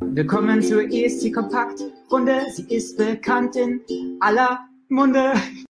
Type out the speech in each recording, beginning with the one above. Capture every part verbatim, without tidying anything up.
Willkommen zur E S C Kompakt Runde. Sie ist bekannt in aller Munde.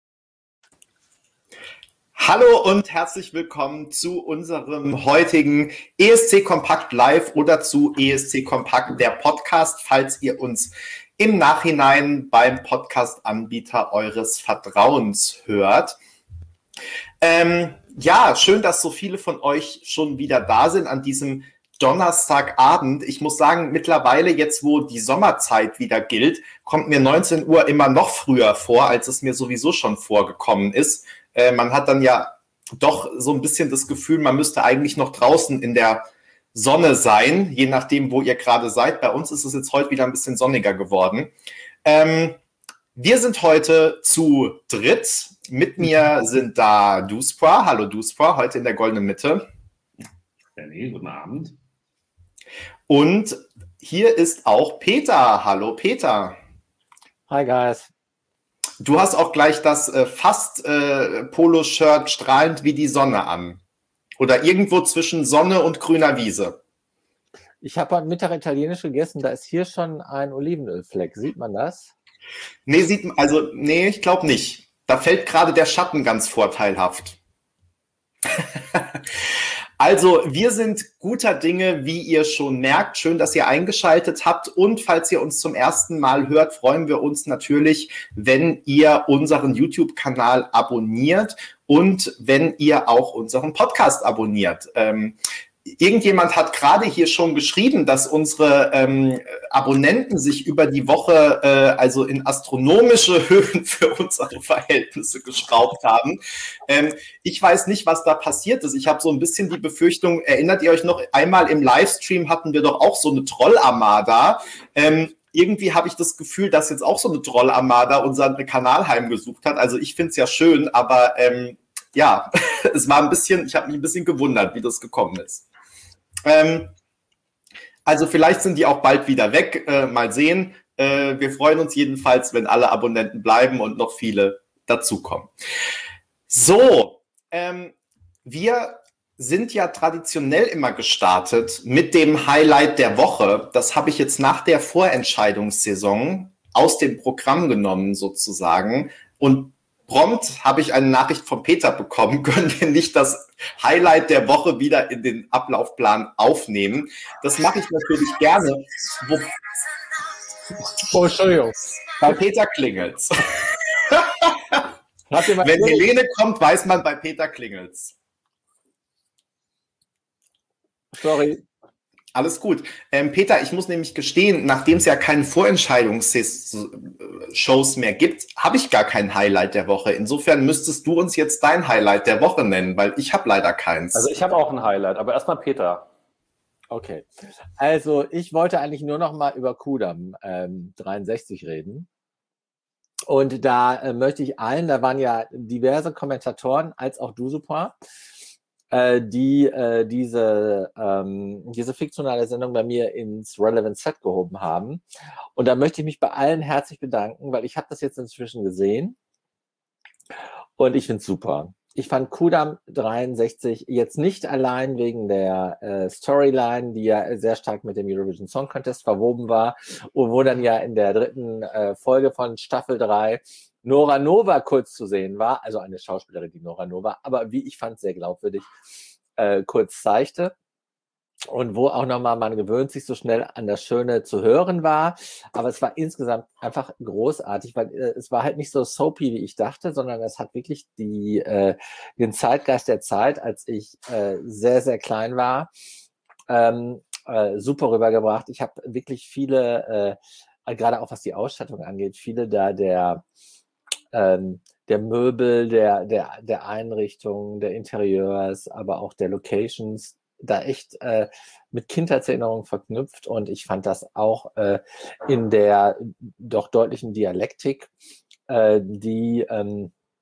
Hallo und herzlich willkommen zu unserem heutigen E S C Kompakt Live oder zu E S C Kompakt, der Podcast, falls ihr uns im Nachhinein beim Podcast-Anbieter eures Vertrauens hört. Ähm, ja, schön, dass so viele von euch schon wieder da sind an diesem Donnerstagabend. Ich muss sagen, mittlerweile jetzt, wo die Sommerzeit wieder gilt, kommt mir neunzehn Uhr immer noch früher vor, als es mir sowieso schon vorgekommen ist. Äh, man hat dann ja doch so ein bisschen das Gefühl, man müsste eigentlich noch draußen in der Sonne sein, je nachdem, wo ihr gerade seid. Bei uns ist es jetzt heute wieder ein bisschen sonniger geworden. Ähm, wir sind heute zu dritt. Mit mir sind da Duspra. Hallo Duspra, heute in der goldenen Mitte. Benny, guten Abend. Und hier ist auch Peter. Hallo Peter. Hi guys. Du hast auch gleich das äh, fast äh, Polo-Shirt strahlend wie die Sonne an. Oder irgendwo zwischen Sonne und grüner Wiese. Ich habe heute Mittag italienisch gegessen, da ist hier schon ein Olivenölfleck. Sieht man das? Nee, sieht man, also, nee, ich glaube nicht. Da fällt gerade der Schatten ganz vorteilhaft. Also, wir sind guter Dinge, wie ihr schon merkt. Schön, dass ihr eingeschaltet habt. Und falls ihr uns zum ersten Mal hört, freuen wir uns natürlich, wenn ihr unseren YouTube-Kanal abonniert und wenn ihr auch unseren Podcast abonniert. Ähm, Irgendjemand hat gerade hier schon geschrieben, dass unsere ähm, Abonnenten sich über die Woche äh, also in astronomische Höhen für unsere Verhältnisse geschraubt haben. Ähm, ich weiß nicht, was da passiert ist. Ich habe so ein bisschen die Befürchtung, erinnert ihr euch noch, einmal im Livestream hatten wir doch auch so eine Trollarmada. Ähm, irgendwie habe ich das Gefühl, dass jetzt auch so eine Trollarmada unseren Kanal heimgesucht hat. Also ich finde es ja schön, aber ähm, ja, es war ein bisschen, ich habe mich ein bisschen gewundert, wie das gekommen ist. Ähm, also vielleicht sind die auch bald wieder weg, äh, mal sehen. Äh, wir freuen uns jedenfalls, wenn alle Abonnenten bleiben und noch viele dazukommen. So, ähm, wir sind ja traditionell immer gestartet mit dem Highlight der Woche. Das habe ich jetzt nach der Vorentscheidungssaison aus dem Programm genommen sozusagen und prompt habe ich eine Nachricht von Peter bekommen, können wir nicht das Highlight der Woche wieder in den Ablaufplan aufnehmen. Das mache ich natürlich gerne. Wo Oh, Entschuldigung. Bei Peter klingelt's. Wenn Helene kommt, weiß man, bei Peter klingelt's. Sorry. Alles gut. Ähm, Peter, ich muss nämlich gestehen, nachdem es ja keine Vorentscheidungsshows mehr gibt, habe ich gar kein Highlight der Woche. Insofern müsstest du uns jetzt dein Highlight der Woche nennen, weil ich habe leider keins. Also ich habe auch ein Highlight, aber erstmal Peter. Okay. Also ich wollte eigentlich nur noch mal über Kudam ähm, dreiundsechzig reden. Und da äh, möchte ich allen, da waren ja diverse Kommentatoren, als auch Dusupa, die äh, diese, ähm, diese fiktionale Sendung bei mir ins Relevant Set gehoben haben. Und da möchte ich mich bei allen herzlich bedanken, weil ich habe das jetzt inzwischen gesehen und ich finde es super. Ich fand Kudam dreiundsechzig jetzt nicht allein wegen der äh, Storyline, die ja sehr stark mit dem Eurovision Song Contest verwoben war und wo dann ja in der dritten äh, Folge von Staffel drei Nora Nova kurz zu sehen war, also eine Schauspielerin, die Nora Nova, aber wie ich fand, sehr glaubwürdig, äh, kurz zeigte. Und wo auch nochmal, man gewöhnt sich so schnell an das Schöne zu hören war. Aber es war insgesamt einfach großartig, weil äh, es war halt nicht so soapy, wie ich dachte, sondern es hat wirklich die, äh, den Zeitgeist der Zeit, als ich äh, sehr, sehr klein war, ähm, äh, super rübergebracht. Ich habe wirklich viele, äh, gerade auch was die Ausstattung angeht, viele da der Ähm, der Möbel, der, der, der Einrichtung, der Interieurs, aber auch der Locations, da echt äh, mit Kindheitserinnerungen verknüpft. Und ich fand das auch äh, in der doch deutlichen Dialektik, äh, die ähm,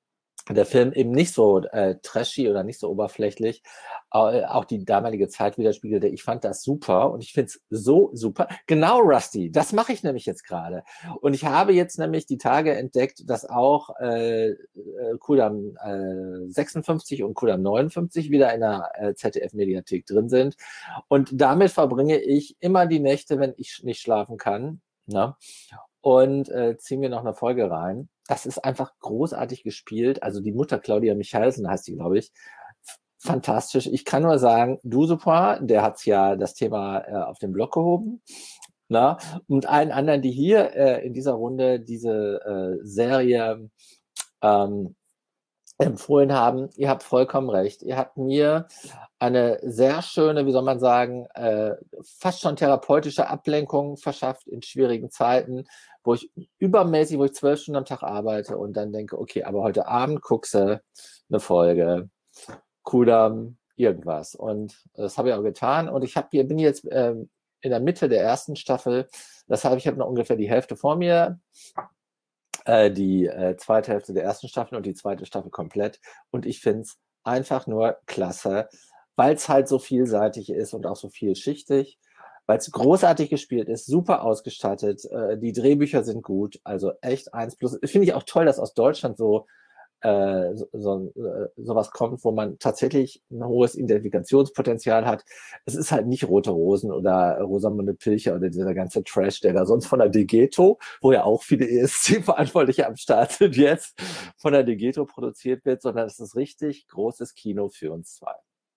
der Film eben nicht so äh, trashy oder nicht so oberflächlich äh, auch die damalige Zeit widerspiegelte. Ich fand das super und ich finde es so super. Genau, Rusty, das mache ich nämlich jetzt gerade. Und ich habe jetzt nämlich die Tage entdeckt, dass auch äh, Kudamm äh, sechsundfünfzig und Kudamm neunundfünfzig wieder in der äh, Z D F-Mediathek drin sind. Und damit verbringe ich immer die Nächte, wenn ich nicht schlafen kann, ne? Und äh, ziehe mir noch eine Folge rein. Das ist einfach großartig gespielt. Also die Mutter Claudia Michalsen heißt die, glaube ich. Fantastisch. Ich kann nur sagen, Dusupois, der hat's ja das Thema äh, auf den Blog gehoben. Na? Und allen anderen, die hier äh, in dieser Runde diese äh, Serie ähm, empfohlen haben, ihr habt vollkommen recht. Ihr habt mir eine sehr schöne, wie soll man sagen, äh, fast schon therapeutische Ablenkung verschafft in schwierigen Zeiten, wo ich übermäßig, wo ich zwölf Stunden am Tag arbeite und dann denke, okay, aber heute Abend guckst du eine Folge, Kudamm, irgendwas. Und das habe ich auch getan. Und ich hab hier, bin jetzt ähm, in der Mitte der ersten Staffel. Das heißt, ich habe noch ungefähr die Hälfte vor mir. Die äh, zweite Hälfte der ersten Staffel und die zweite Staffel komplett. Und ich finde es einfach nur klasse, weil es halt so vielseitig ist und auch so vielschichtig, weil es großartig gespielt ist, super ausgestattet, äh, die Drehbücher sind gut, also echt eins plus. Finde ich auch toll, dass aus Deutschland so äh, so, so äh, sowas kommt, wo man tatsächlich ein hohes Identifikationspotenzial hat. Es ist halt nicht Rote Rosen oder Rosamunde Pilcher oder dieser ganze Trash, der da sonst von der Degeto, wo ja auch viele E S C-Verantwortliche am Start sind, jetzt von der Degeto produziert wird, sondern es ist richtig großes Kino für uns zwei.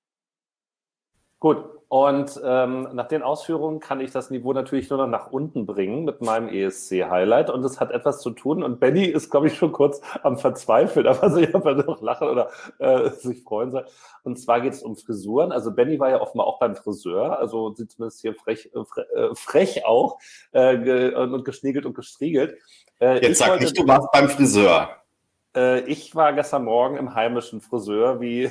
Gut, und ähm, nach den Ausführungen kann ich das Niveau natürlich nur noch nach unten bringen mit meinem E S C-Highlight und es hat etwas zu tun und Benny ist, glaube ich, schon kurz am Verzweifeln, aber ich habe ja noch lachen oder äh, sich freuen soll. Und zwar geht es um Frisuren, also Benny war ja offenbar auch beim Friseur, also sieht zumindest hier frech, äh, frech auch äh, ge und geschniegelt und gestriegelt. Äh, Jetzt sag nicht, du warst beim Friseur. Äh, ich war gestern Morgen im heimischen Friseur, wie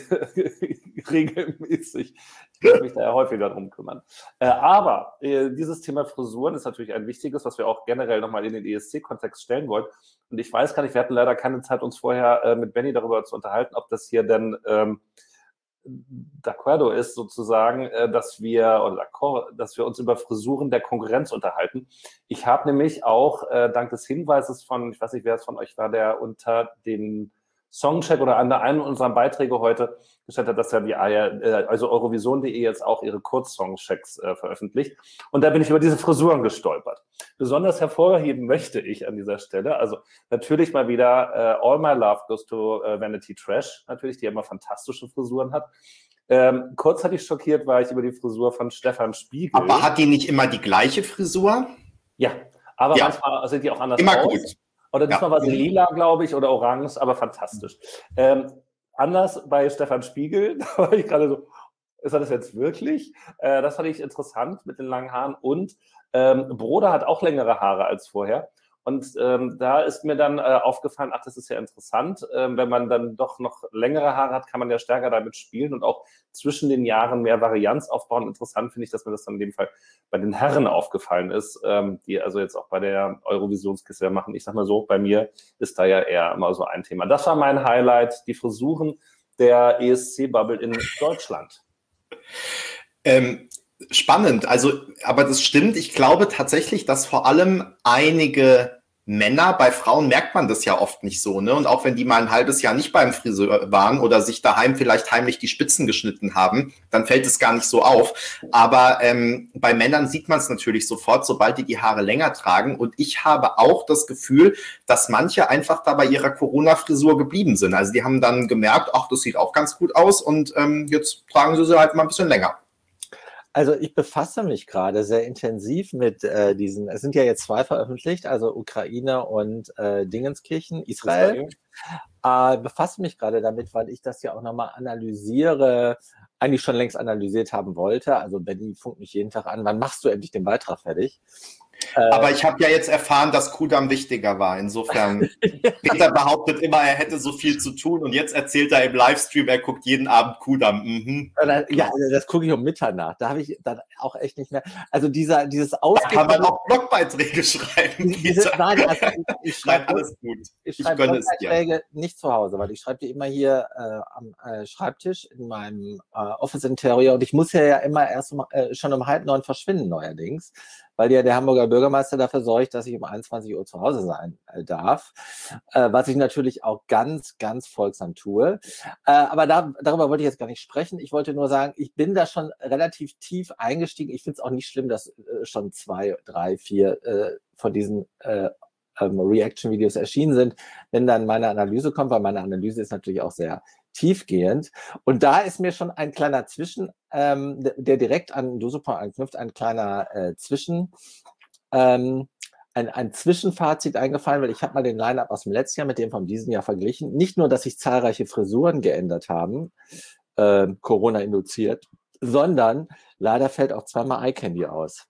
regelmäßig. Ich muss mich da ja häufiger drum kümmern. Äh, aber äh, dieses Thema Frisuren ist natürlich ein wichtiges, was wir auch generell nochmal in den E S C-Kontext stellen wollen. Und ich weiß gar nicht, wir hatten leider keine Zeit, uns vorher äh, mit Benny darüber zu unterhalten, ob das hier denn ähm, d'accordo ist sozusagen, äh, dass wir oder d'accord, dass wir uns über Frisuren der Konkurrenz unterhalten. Ich habe nämlich auch äh, dank des Hinweises von, ich weiß nicht, wer es von euch war, der unter den Songcheck oder an einem unserer Beiträge heute gestellt hat, dass ja die äh, also Eurovision punkt de jetzt auch ihre Kurzsongchecks äh, veröffentlicht. Und da bin ich über diese Frisuren gestolpert. Besonders hervorheben möchte ich an dieser Stelle, also natürlich mal wieder äh, All My Love Goes to äh, Vanity Trash, natürlich, die immer fantastische Frisuren hat. Ähm, kurzzeitig schockiert war ich über die Frisur von Stefan Spiegel. Aber hat die nicht immer die gleiche Frisur? Ja, aber ja. manchmal sind die auch anders immer aus. Gut. Oder diesmal ja. war sie lila, glaube ich, oder orange, aber fantastisch. Ähm, anders bei Stefan Spiegel, da war ich gerade so, ist er das jetzt wirklich? Äh, das fand ich interessant mit den langen Haaren. Und ähm, Broder hat auch längere Haare als vorher. Und ähm, da ist mir dann äh, aufgefallen, ach, das ist ja interessant. Ähm, wenn man dann doch noch längere Haare hat, kann man ja stärker damit spielen und auch zwischen den Jahren mehr Varianz aufbauen. Interessant finde ich, dass mir das dann in dem Fall bei den Herren aufgefallen ist, ähm, die also jetzt auch bei der Eurovisionskiste machen. Ich sag mal so, bei mir ist da ja eher immer so ein Thema. Das war mein Highlight, die Frisuren der E S C-Bubble in Deutschland. Ähm, spannend, also, aber das stimmt. Ich glaube tatsächlich, dass vor allem einige Männer, bei Frauen merkt man das ja oft nicht so, ne? Und auch wenn die mal ein halbes Jahr nicht beim Friseur waren oder sich daheim vielleicht heimlich die Spitzen geschnitten haben, dann fällt es gar nicht so auf. Aber ähm, bei Männern sieht man es natürlich sofort, sobald die die Haare länger tragen. Und ich habe auch das Gefühl, dass manche einfach da bei ihrer Corona-Frisur geblieben sind. Also die haben dann gemerkt, ach, das sieht auch ganz gut aus und ähm, jetzt tragen sie sie halt mal ein bisschen länger. Also ich befasse mich gerade sehr intensiv mit äh, diesen, es sind ja jetzt zwei veröffentlicht, also Ukraine und äh, Dingenskirchen, Israel. Äh, befasse mich gerade damit, weil ich das ja auch nochmal analysiere, eigentlich schon längst analysiert haben wollte. Also Benny funkt mich jeden Tag an, wann machst du endlich den Beitrag fertig? Aber ich habe ja jetzt erfahren, dass Kudamm wichtiger war. Insofern, Peter behauptet immer, er hätte so viel zu tun und jetzt erzählt er im Livestream, er guckt jeden Abend Kudamm. Mhm. Ja, das gucke ich um Mitternacht. Da habe ich dann auch echt nicht mehr. Also dieser, dieses Ausgehen. Da kann man auch Blogbeiträge schreiben. Diese, nein, also ich, ich schreibe alles gut. Ich schreibe Blogbeiträge nicht zu Hause, weil ich schreibe die immer hier äh, am äh, Schreibtisch in meinem äh, Office Interior und ich muss ja, ja immer erst um, äh, schon um halb neun verschwinden neuerdings, weil ja der Hamburger Bürgermeister dafür sorgt, dass ich um einundzwanzig Uhr zu Hause sein äh, darf, äh, was ich natürlich auch ganz, ganz folgsam tue. Äh, aber da, darüber wollte ich jetzt gar nicht sprechen. Ich wollte nur sagen, ich bin da schon relativ tief eingestiegen. Ich finde es auch nicht schlimm, dass äh, schon zwei, drei, vier äh, von diesen äh, ähm, Reaction-Videos erschienen sind, wenn dann meine Analyse kommt, weil meine Analyse ist natürlich auch sehr tiefgehend. Und da ist mir schon ein kleiner Zwischen, ähm, der direkt an Dusupon anknüpft, ein kleiner äh, Zwischen, ähm, ein, ein Zwischenfazit eingefallen, weil ich habe mal den Line-Up aus dem letzten Jahr mit dem von diesem Jahr verglichen. Nicht nur, dass sich zahlreiche Frisuren geändert haben, äh, Corona induziert, sondern leider fällt auch zweimal Eye Candy aus.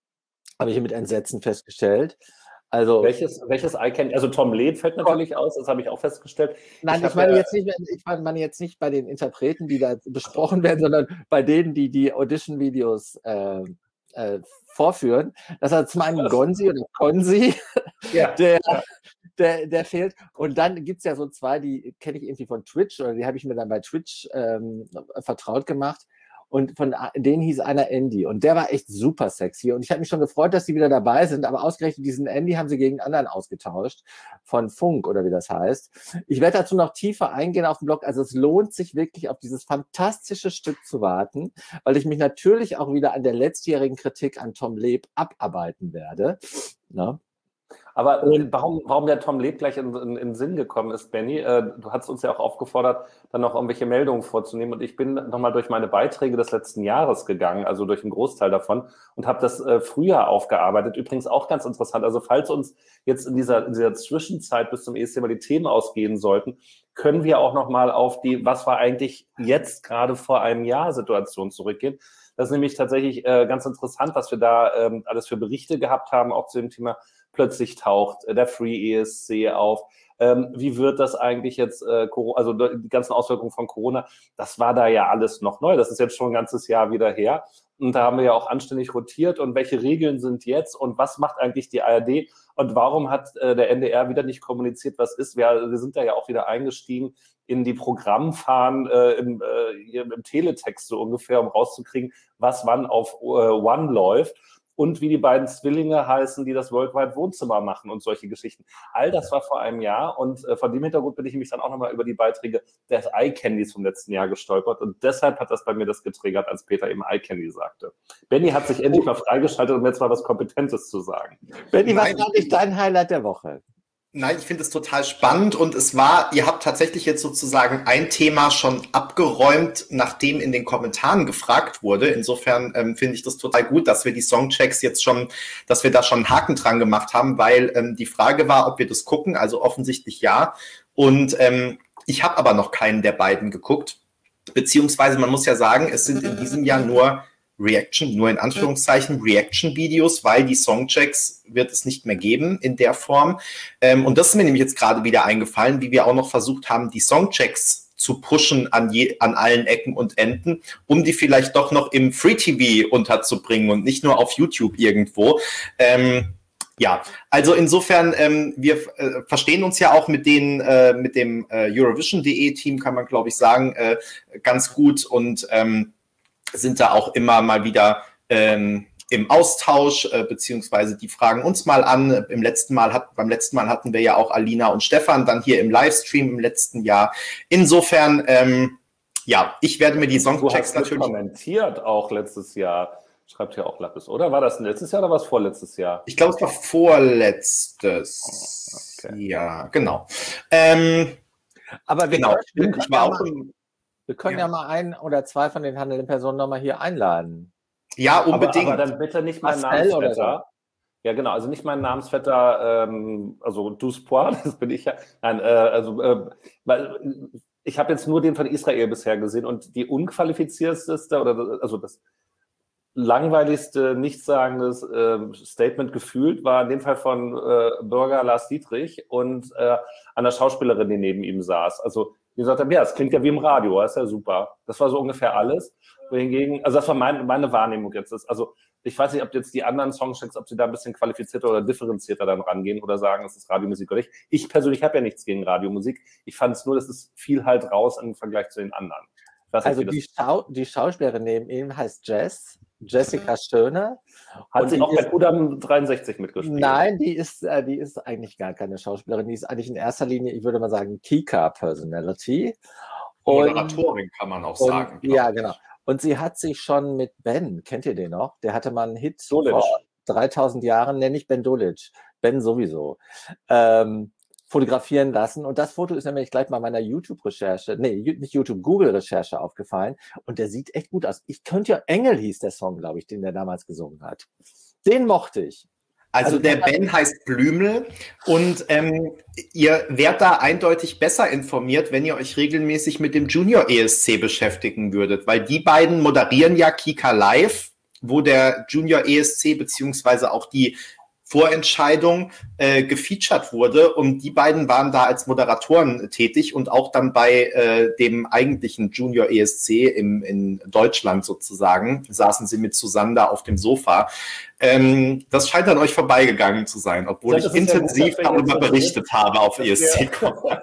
Habe ich mit Entsetzen festgestellt. Also, welches, welches Eye-Candy? Also Tom Lehn fällt natürlich aus, das habe ich auch festgestellt. Nein, ich, ich meine, ja, jetzt nicht, ich meine jetzt nicht bei den Interpreten, die da besprochen werden, sondern bei denen, die die Audition-Videos äh, äh, vorführen. Das hat zum einen Gonzi oder Konzi, ja, der, ja. der, der fehlt. Und dann gibt's ja so zwei, die kenne ich irgendwie von Twitch oder die habe ich mir dann bei Twitch ähm, vertraut gemacht. Und von denen hieß einer Andy. Und der war echt super sexy. Und ich habe mich schon gefreut, dass die wieder dabei sind. Aber ausgerechnet diesen Andy haben sie gegen einen anderen ausgetauscht. Von Funk oder wie das heißt. Ich werde dazu noch tiefer eingehen auf dem Blog. Also es lohnt sich wirklich, auf dieses fantastische Stück zu warten. Weil ich mich natürlich auch wieder an der letztjährigen Kritik an Tom Lehn abarbeiten werde. Na? Aber und warum, warum der Tom Lehn gleich in, in, in den Sinn gekommen ist, Benny, äh, du hast uns ja auch aufgefordert, dann noch irgendwelche Meldungen vorzunehmen und ich bin nochmal durch meine Beiträge des letzten Jahres gegangen, also durch einen Großteil davon und habe das äh, früher aufgearbeitet. Übrigens auch ganz interessant, also falls uns jetzt in dieser, in dieser Zwischenzeit bis zum E S C mal die Themen ausgehen sollten, können wir auch nochmal auf die, was war eigentlich jetzt gerade vor einem Jahr Situation zurückgehen. Das ist nämlich tatsächlich äh, ganz interessant, was wir da ähm, alles für Berichte gehabt haben, auch zu dem Thema plötzlich taucht äh, der Free E S C auf. Ähm, wie wird das eigentlich jetzt, äh, also die ganzen Auswirkungen von Corona, das war da ja alles noch neu. Das ist jetzt schon ein ganzes Jahr wieder her. Und da haben wir ja auch anständig rotiert. Und welche Regeln sind jetzt? Und was macht eigentlich die A R D? Und warum hat äh, der N D R wieder nicht kommuniziert, was ist? Wir, wir sind da ja auch wieder eingestiegen in die Programmfahren äh, im, äh, im Teletext so ungefähr, um rauszukriegen, was wann auf äh, One läuft. Und wie die beiden Zwillinge heißen, die das Worldwide Wohnzimmer machen und solche Geschichten. All das war vor einem Jahr und äh, von dem Hintergrund bin ich nämlich dann auch nochmal über die Beiträge des Eye Candys vom letzten Jahr gestolpert und deshalb hat das bei mir das getriggert, als Peter eben Eye Candy sagte. Benny hat sich endlich mal freigeschaltet, um jetzt mal was Kompetentes zu sagen. Benny, was war nicht dein Highlight der Woche? Nein, ich finde es total spannend und es war, ihr habt tatsächlich jetzt sozusagen ein Thema schon abgeräumt, nachdem in den Kommentaren gefragt wurde. Insofern ähm, finde ich das total gut, dass wir die Songchecks jetzt schon, dass wir da schon einen Haken dran gemacht haben, weil ähm, die Frage war, ob wir das gucken, also offensichtlich ja. Und ähm, ich habe aber noch keinen der beiden geguckt, beziehungsweise man muss ja sagen, es sind in diesem Jahr nur Reaction, nur in Anführungszeichen Reaction-Videos, weil die Songchecks wird es nicht mehr geben in der Form. Ähm, und das ist mir nämlich jetzt gerade wieder eingefallen, wie wir auch noch versucht haben, die Songchecks zu pushen an, je, an allen Ecken und Enden, um die vielleicht doch noch im Free-T V unterzubringen und nicht nur auf YouTube irgendwo. Ähm, ja, also insofern, ähm, wir äh, verstehen uns ja auch mit den, äh, mit dem äh, Eurovision punkt de Team, kann man glaube ich sagen, äh, ganz gut und ähm, sind da auch immer mal wieder ähm, im Austausch, äh, beziehungsweise die fragen uns mal an. Im letzten Mal hat, beim letzten Mal hatten wir ja auch Alina und Stefan dann hier im Livestream im letzten Jahr. Insofern, ähm, ja, ich werde mir die Songchecks natürlich... Du hast kommentiert auch letztes Jahr, schreibt hier auch Lappes, oder? War das letztes Jahr oder war es vorletztes Jahr? Ich glaube, es war vorletztes. Oh, okay. Ja, genau. Ähm, Aber wir genau. können, ich war auch im, Wir können ja. ja mal ein oder zwei von den handelnden Personen nochmal hier einladen. Ja, unbedingt. Aber, aber dann bitte nicht mein Namensvetter. So. Ja, genau, also nicht mein Namensvetter, ähm, also Duspoir, das bin ich ja. Nein, äh, also äh, weil ich habe jetzt nur den von Israel bisher gesehen und die unqualifizierteste, oder also das langweiligste, nichtssagendes äh, Statement gefühlt war in dem Fall von äh, Bürger Lars Dietrich und äh, einer Schauspielerin, die neben ihm saß. Also die gesagt haben, ja, es klingt ja wie im Radio, das ist ja super. Das war so ungefähr alles. Wohingegen, also das war mein, meine Wahrnehmung jetzt. Ist, also ich weiß nicht, ob jetzt die anderen Songchecks, ob sie da ein bisschen qualifizierter oder differenzierter dann rangehen oder sagen, es ist Radiomusik oder nicht. Ich persönlich habe ja nichts gegen Radiomusik. Ich fand es nur, das ist viel halt raus im Vergleich zu den anderen. Nicht, also die, Schau die Schauspielerin neben ihm heißt Jess, Jessica Stöhne. Hat sie auch bei Kudam dreiundsechzig mitgespielt? Nein, die ist, äh, die ist eigentlich gar keine Schauspielerin. Die ist eigentlich in erster Linie, ich würde mal sagen, Kika-Personality. Moderatorin kann man auch sagen. Und, ja, genau. Und sie hat sich schon mit Ben, kennt ihr den noch? Der hatte mal einen Hit Dolic. vor dreitausend Jahren, nenne ich Ben Dolic. Ben sowieso. Ähm, fotografieren lassen. Und das Foto ist nämlich gleich mal meiner YouTube-Recherche, nee, nicht YouTube, Google-Recherche aufgefallen. Und der sieht echt gut aus. Ich könnte ja, Engel hieß der Song, glaube ich, den der damals gesungen hat. Den mochte ich. Also, also der Ben heißt Blümel und ähm, ihr werdet da eindeutig besser informiert, wenn ihr euch regelmäßig mit dem Junior E S C beschäftigen würdet, weil die beiden moderieren ja Kika Live, wo der Junior E S C beziehungsweise auch die Vorentscheidung äh, gefeatured wurde und die beiden waren da als Moderatoren tätig und auch dann bei äh, dem eigentlichen Junior E S C im, in Deutschland sozusagen, saßen sie mit zusammen da auf dem Sofa. Ähm, das scheint an euch vorbeigegangen zu sein, obwohl ja, ich intensiv ja gut, darüber berichtet habe auf E S C.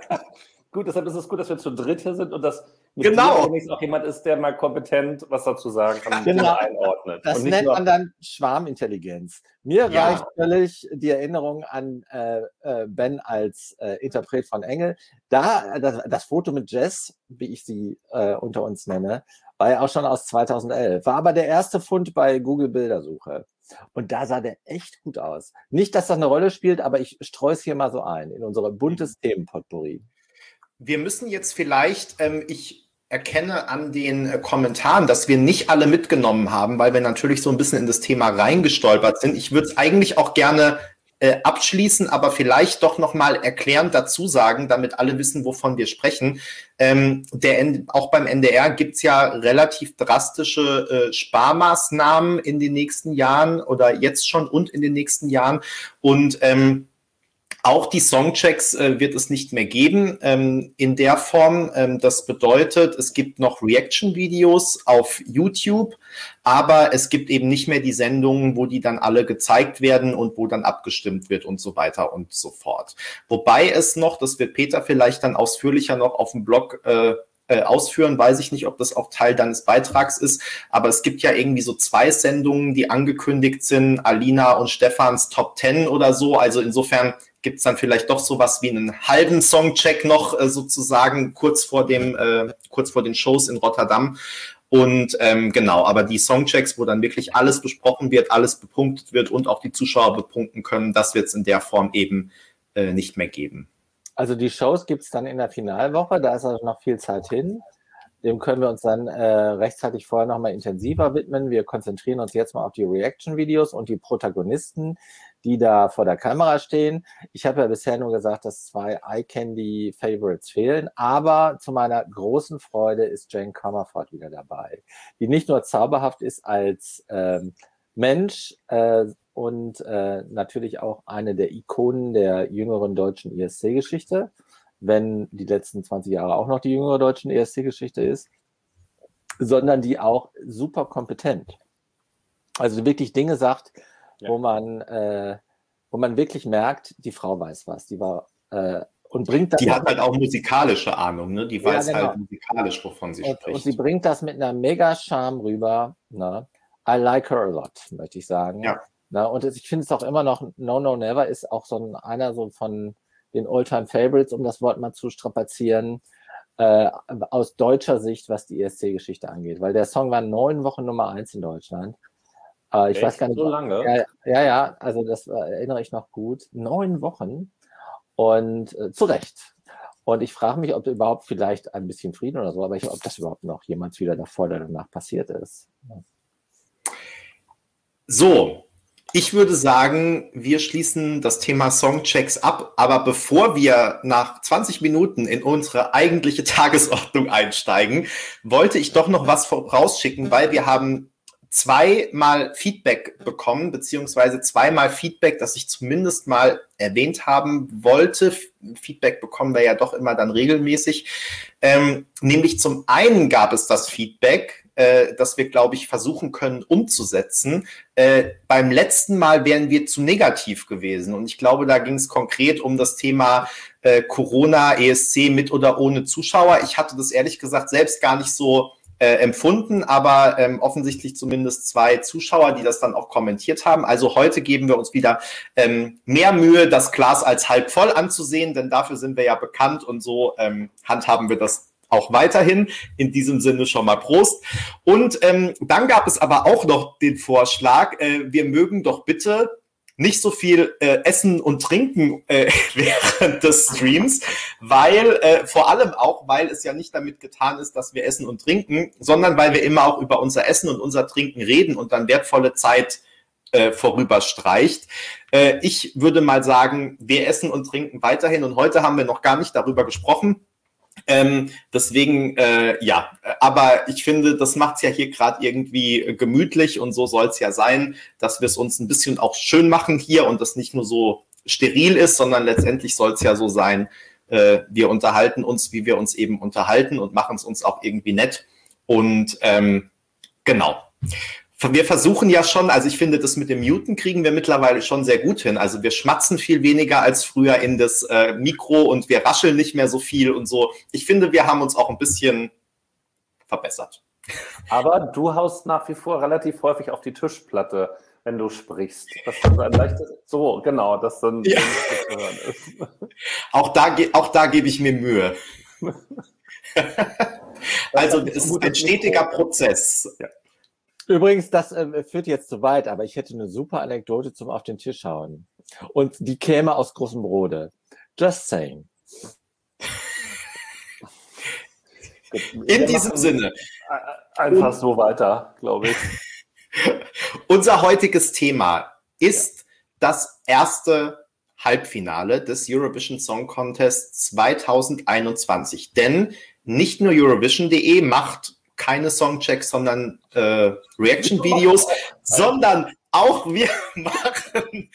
Gut, deshalb ist es gut, dass wir zu dritt hier sind und dass mit genau. dir auch jemand ist, der mal kompetent was dazu sagen kann, genau. einordnet. Das nennt man dann Schwarmintelligenz. Mir ja. reicht völlig die Erinnerung an äh, äh, Ben als äh, Interpret von Engel. Da das, das Foto mit Jess, wie ich sie äh, unter uns nenne, war ja auch schon aus zweitausendelf. War aber der erste Fund bei Google Bildersuche. Und da sah der echt gut aus. Nicht, dass das eine Rolle spielt, aber ich streue es hier mal so ein in unsere buntes Themenpotpourri. Wir müssen jetzt vielleicht, ähm, ich erkenne an den äh, Kommentaren, dass wir nicht alle mitgenommen haben, weil wir natürlich so ein bisschen in das Thema reingestolpert sind. Ich würde es eigentlich auch gerne äh, abschließen, aber vielleicht doch nochmal erklärend dazu sagen, damit alle wissen, wovon wir sprechen. Ähm, der, auch beim N D R gibt's ja relativ drastische äh, Sparmaßnahmen in den nächsten Jahren oder jetzt schon und in den nächsten Jahren. Und ähm, auch die Songchecks äh, wird es nicht mehr geben ähm, in der Form. Ähm, das bedeutet, es gibt noch Reaction-Videos auf YouTube, aber es gibt eben nicht mehr die Sendungen, wo die dann alle gezeigt werden und wo dann abgestimmt wird und so weiter und so fort. Wobei es noch, das wird Peter vielleicht dann ausführlicher noch auf dem Blog äh, Äh, ausführen, weiß ich nicht, ob das auch Teil deines Beitrags ist, aber es gibt ja irgendwie so zwei Sendungen, die angekündigt sind, Alina und Stefans Top Ten oder so, also insofern gibt es dann vielleicht doch sowas wie einen halben Songcheck noch äh, sozusagen kurz vor dem, äh, kurz vor den Shows in Rotterdam und ähm, genau, aber die Songchecks, wo dann wirklich alles besprochen wird, alles bepunktet wird und auch die Zuschauer bepunkten können, das wird es in der Form eben äh, nicht mehr geben. Also die Shows gibt es dann in der Finalwoche, da ist also noch viel Zeit hin. Dem können wir uns dann äh, rechtzeitig vorher nochmal intensiver widmen. Wir konzentrieren uns jetzt mal auf die Reaction-Videos und die Protagonisten, die da vor der Kamera stehen. Ich habe ja bisher nur gesagt, dass zwei Eye-Candy-Favorites fehlen, aber zu meiner großen Freude ist Jane Comerford wieder dabei, die nicht nur zauberhaft ist als ähm, Mensch, äh, und äh, natürlich auch eine der Ikonen der jüngeren deutschen E S C-Geschichte, wenn die letzten zwanzig Jahre auch noch die jüngere deutschen E S C-Geschichte ist, sondern die auch super kompetent. Also wirklich Dinge sagt, ja. wo man äh, wo man wirklich merkt, die Frau weiß was. Die war äh, und bringt das. Die hat halt auch musikalische Ahnung, ne? Die weiß ja, genau. halt musikalisch, wovon sie und, spricht. Und sie bringt das mit einer mega Charme rüber. Ne? I like her a lot, möchte ich sagen. Ja. Na, und ich finde es auch immer noch, No No Never ist auch so ein, einer so von den All-Time-Favorites, um das Wort mal zu strapazieren, äh, aus deutscher Sicht, was die E S C-Geschichte angeht. Weil der Song war neun Wochen Nummer eins in Deutschland. Äh, ich Echt? weiß gar nicht. So lange? Ja, ja, ja, also das äh, erinnere ich noch gut. Neun Wochen und äh, zu Recht. Und ich frage mich, ob überhaupt vielleicht ein bisschen Frieden oder so, aber ich, ob das überhaupt noch jemals wieder davor oder danach passiert ist. Ja. So. Ich würde sagen, wir schließen das Thema Songchecks ab, aber bevor wir nach zwanzig Minuten in unsere eigentliche Tagesordnung einsteigen, wollte ich doch noch was vorausschicken, weil wir haben zweimal Feedback bekommen, beziehungsweise zweimal Feedback, das ich zumindest mal erwähnt haben wollte. Feedback bekommen wir ja doch immer dann regelmäßig. Ähm, nämlich zum einen gab es das Feedback, äh, das wir, glaube ich, versuchen können umzusetzen. Äh, beim letzten Mal wären wir zu negativ gewesen. Und ich glaube, da ging es konkret um das Thema äh, Corona, E S C mit oder ohne Zuschauer. Ich hatte das ehrlich gesagt selbst gar nicht so Äh, empfunden, aber ähm, offensichtlich zumindest zwei Zuschauer, die das dann auch kommentiert haben. Also heute geben wir uns wieder ähm, mehr Mühe, das Glas als halb voll anzusehen, denn dafür sind wir ja bekannt und so ähm, handhaben wir das auch weiterhin. In diesem Sinne schon mal Prost. Und ähm, dann gab es aber auch noch den Vorschlag, äh, wir mögen doch bitte nicht so viel äh, Essen und Trinken äh, während des Streams, weil äh, vor allem auch, weil es ja nicht damit getan ist, dass wir essen und trinken, sondern weil wir immer auch über unser Essen und unser Trinken reden und dann wertvolle Zeit äh, vorüberstreicht. Äh, ich würde mal sagen, wir essen und trinken weiterhin und heute haben wir noch gar nicht darüber gesprochen. Ähm, deswegen, äh, ja, aber ich finde, das macht es ja hier gerade irgendwie gemütlich und so soll es ja sein, dass wir es uns ein bisschen auch schön machen hier und das nicht nur so steril ist, sondern letztendlich soll es ja so sein, äh, wir unterhalten uns, wie wir uns eben unterhalten und machen es uns auch irgendwie nett und ähm, genau. Wir versuchen ja schon, also ich finde, das mit dem Muten kriegen wir mittlerweile schon sehr gut hin. Also wir schmatzen viel weniger als früher in das äh, Mikro und wir rascheln nicht mehr so viel und so. Ich finde, wir haben uns auch ein bisschen verbessert. Aber du haust nach wie vor relativ häufig auf die Tischplatte, wenn du sprichst. Das ist ein leichtes, so, genau, das dann ja. zu hören ist. Auch da, auch da gebe ich mir Mühe. Also es ist ein stetiger Prozess. Ja. Übrigens, das äh, führt jetzt zu weit, aber ich hätte eine super Anekdote zum Auf den Tisch hauen. Und die käme aus großem Brode. Just saying. In diesem Sinne. Einfach so weiter, glaube ich. Unser heutiges Thema ist ja. das erste Halbfinale des Eurovision Song Contest zwanzig einundzwanzig. Denn nicht nur Eurovision punkt de macht keine Songchecks, sondern äh, Reaction-Videos, sondern auch wir machen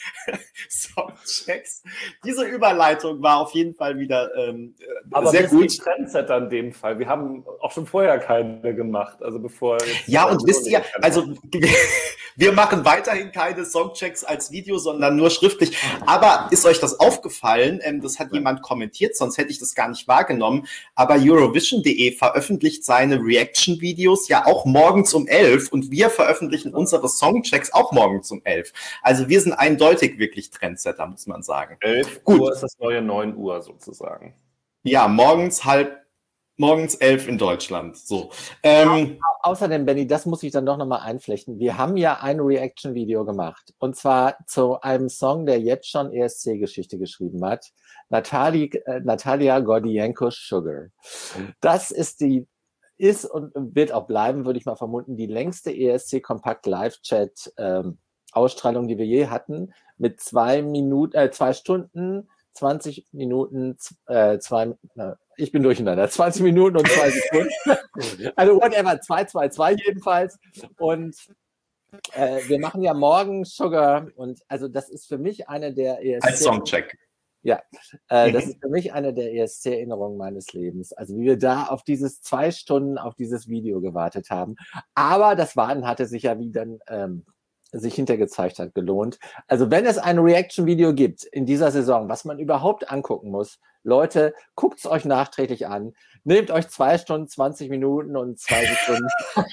Songchecks. Diese Überleitung war auf jeden Fall wieder ähm, Aber sehr gut. Aber wir sind Trendsetter in dem Fall. Wir haben auch schon vorher keine gemacht. Also bevor jetzt ja, und wisst ihr, also wir machen weiterhin keine Songchecks als Video, sondern nur schriftlich. Aber ist euch das aufgefallen? Ähm, das hat ja. jemand kommentiert, sonst hätte ich das gar nicht wahrgenommen. Aber Eurovision punkt de veröffentlicht seine Reaction-Videos ja auch morgens um elf und wir veröffentlichen unsere Songchecks auch morgens um elf. Also wir sind eindeutig wirklich Trendsetter, muss man sagen. elf Gut. Uhr ist das neue neun Uhr sozusagen. Ja, morgens halb Morgens elf in Deutschland. So. Ähm, Au- Außerdem, Benny, das muss ich dann doch nochmal einflechten. Wir haben ja ein Reaction-Video gemacht. Und zwar zu einem Song, der jetzt schon E S C-Geschichte geschrieben hat. Natali, äh, Natalia Gordienko Sugar. Das ist die, ist und wird auch bleiben, würde ich mal vermuten, die längste E S C-Kompakt-Live-Chat ähm, Ausstrahlung, die wir je hatten. Mit zwei Minuten, äh, zwei Stunden, zwanzig Minuten, äh, zwei, äh, ich bin durcheinander, zwanzig Minuten und zwei Sekunden. Also whatever, zwei, zwei, zwei jedenfalls. Und äh, wir machen ja morgen Sugar und also das ist für mich eine der E S C... Als Songcheck. Ja, äh, das ist für mich eine der E S C-Erinnerungen meines Lebens. Also wie wir da auf dieses zwei Stunden, auf dieses Video gewartet haben. Aber das Warten hatte sich ja wie dann... Ähm, sich hintergezeigt hat, gelohnt. Also wenn es ein Reaction-Video gibt in dieser Saison, was man überhaupt angucken muss, Leute, guckt es euch nachträglich an, nehmt euch zwei Stunden, zwanzig Minuten und zwei Sekunden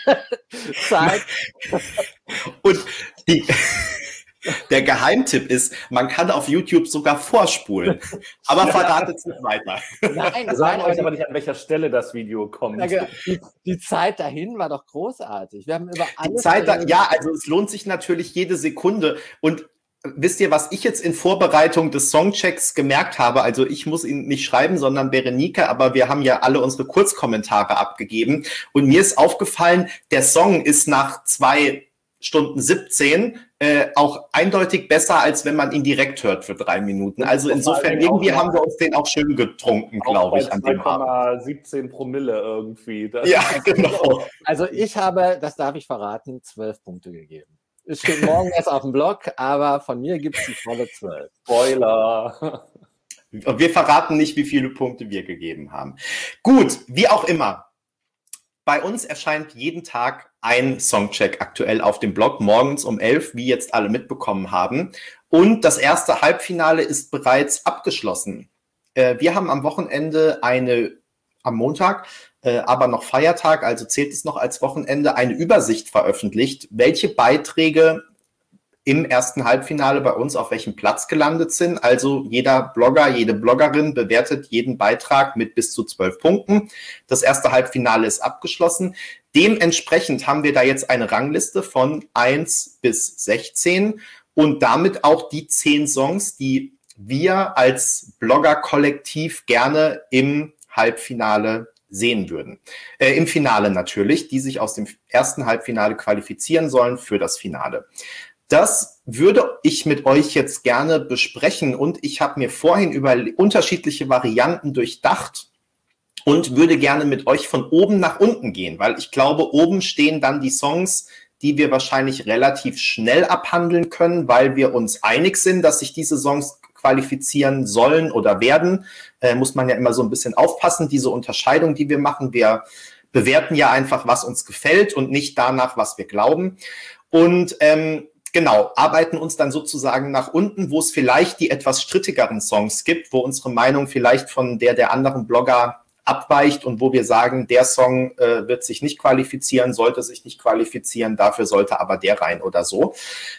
Zeit. Und die, der Geheimtipp ist, man kann auf YouTube sogar vorspulen, aber verratet es nicht weiter. Nein, wir sagen euch aber nicht, an welcher Stelle das Video kommt. Die, die Zeit dahin war doch großartig. Wir haben über alles... Die Zeit da, ja, also es lohnt sich natürlich jede Sekunde. Und wisst ihr, was ich jetzt in Vorbereitung des Songchecks gemerkt habe? Also ich muss ihn nicht schreiben, sondern Berenike, aber wir haben ja alle unsere Kurzkommentare abgegeben. Und mir ist aufgefallen, der Song ist nach zwei Stunden siebzehn äh, auch eindeutig besser, als wenn man ihn direkt hört für drei Minuten. Also insofern, irgendwie haben wir uns den auch schön getrunken, glaube ich, an dem Abend. zwei Komma siebzehn Promille irgendwie. Das ja, genau. Also ich habe, das darf ich verraten, zwölf Punkte gegeben. Es steht morgen erst auf dem Blog, aber von mir gibt es die volle zwölf. Spoiler. Wir verraten nicht, wie viele Punkte wir gegeben haben. Gut, wie auch immer. Bei uns erscheint jeden Tag ein Songcheck aktuell auf dem Blog, morgens um elf, wie jetzt alle mitbekommen haben. Und das erste Halbfinale ist bereits abgeschlossen. Äh, wir haben am Wochenende eine, am Montag, äh, aber noch Feiertag, also zählt es noch als Wochenende, eine Übersicht veröffentlicht, welche Beiträge im ersten Halbfinale bei uns auf welchem Platz gelandet sind. Also jeder Blogger, jede Bloggerin bewertet jeden Beitrag mit bis zu zwölf Punkten. Das erste Halbfinale ist abgeschlossen. Dementsprechend haben wir da jetzt eine Rangliste von eins bis sechzehn und damit auch die zehn Songs, die wir als Blogger-Kollektiv gerne im Halbfinale sehen würden. Äh, im Finale natürlich, die sich aus dem ersten Halbfinale qualifizieren sollen für das Finale. Das würde ich mit euch jetzt gerne besprechen und ich habe mir vorhin über unterschiedliche Varianten durchdacht und würde gerne mit euch von oben nach unten gehen, weil ich glaube, oben stehen dann die Songs, die wir wahrscheinlich relativ schnell abhandeln können, weil wir uns einig sind, dass sich diese Songs qualifizieren sollen oder werden. Äh, muss man ja immer so ein bisschen aufpassen, diese Unterscheidung, die wir machen. Wir bewerten ja einfach, was uns gefällt und nicht danach, was wir glauben. Und ähm, Genau, arbeiten uns dann sozusagen nach unten, wo es vielleicht die etwas strittigeren Songs gibt, wo unsere Meinung vielleicht von der der anderen Blogger abweicht und wo wir sagen, der Song äh, wird sich nicht qualifizieren, sollte sich nicht qualifizieren, dafür sollte aber der rein oder so.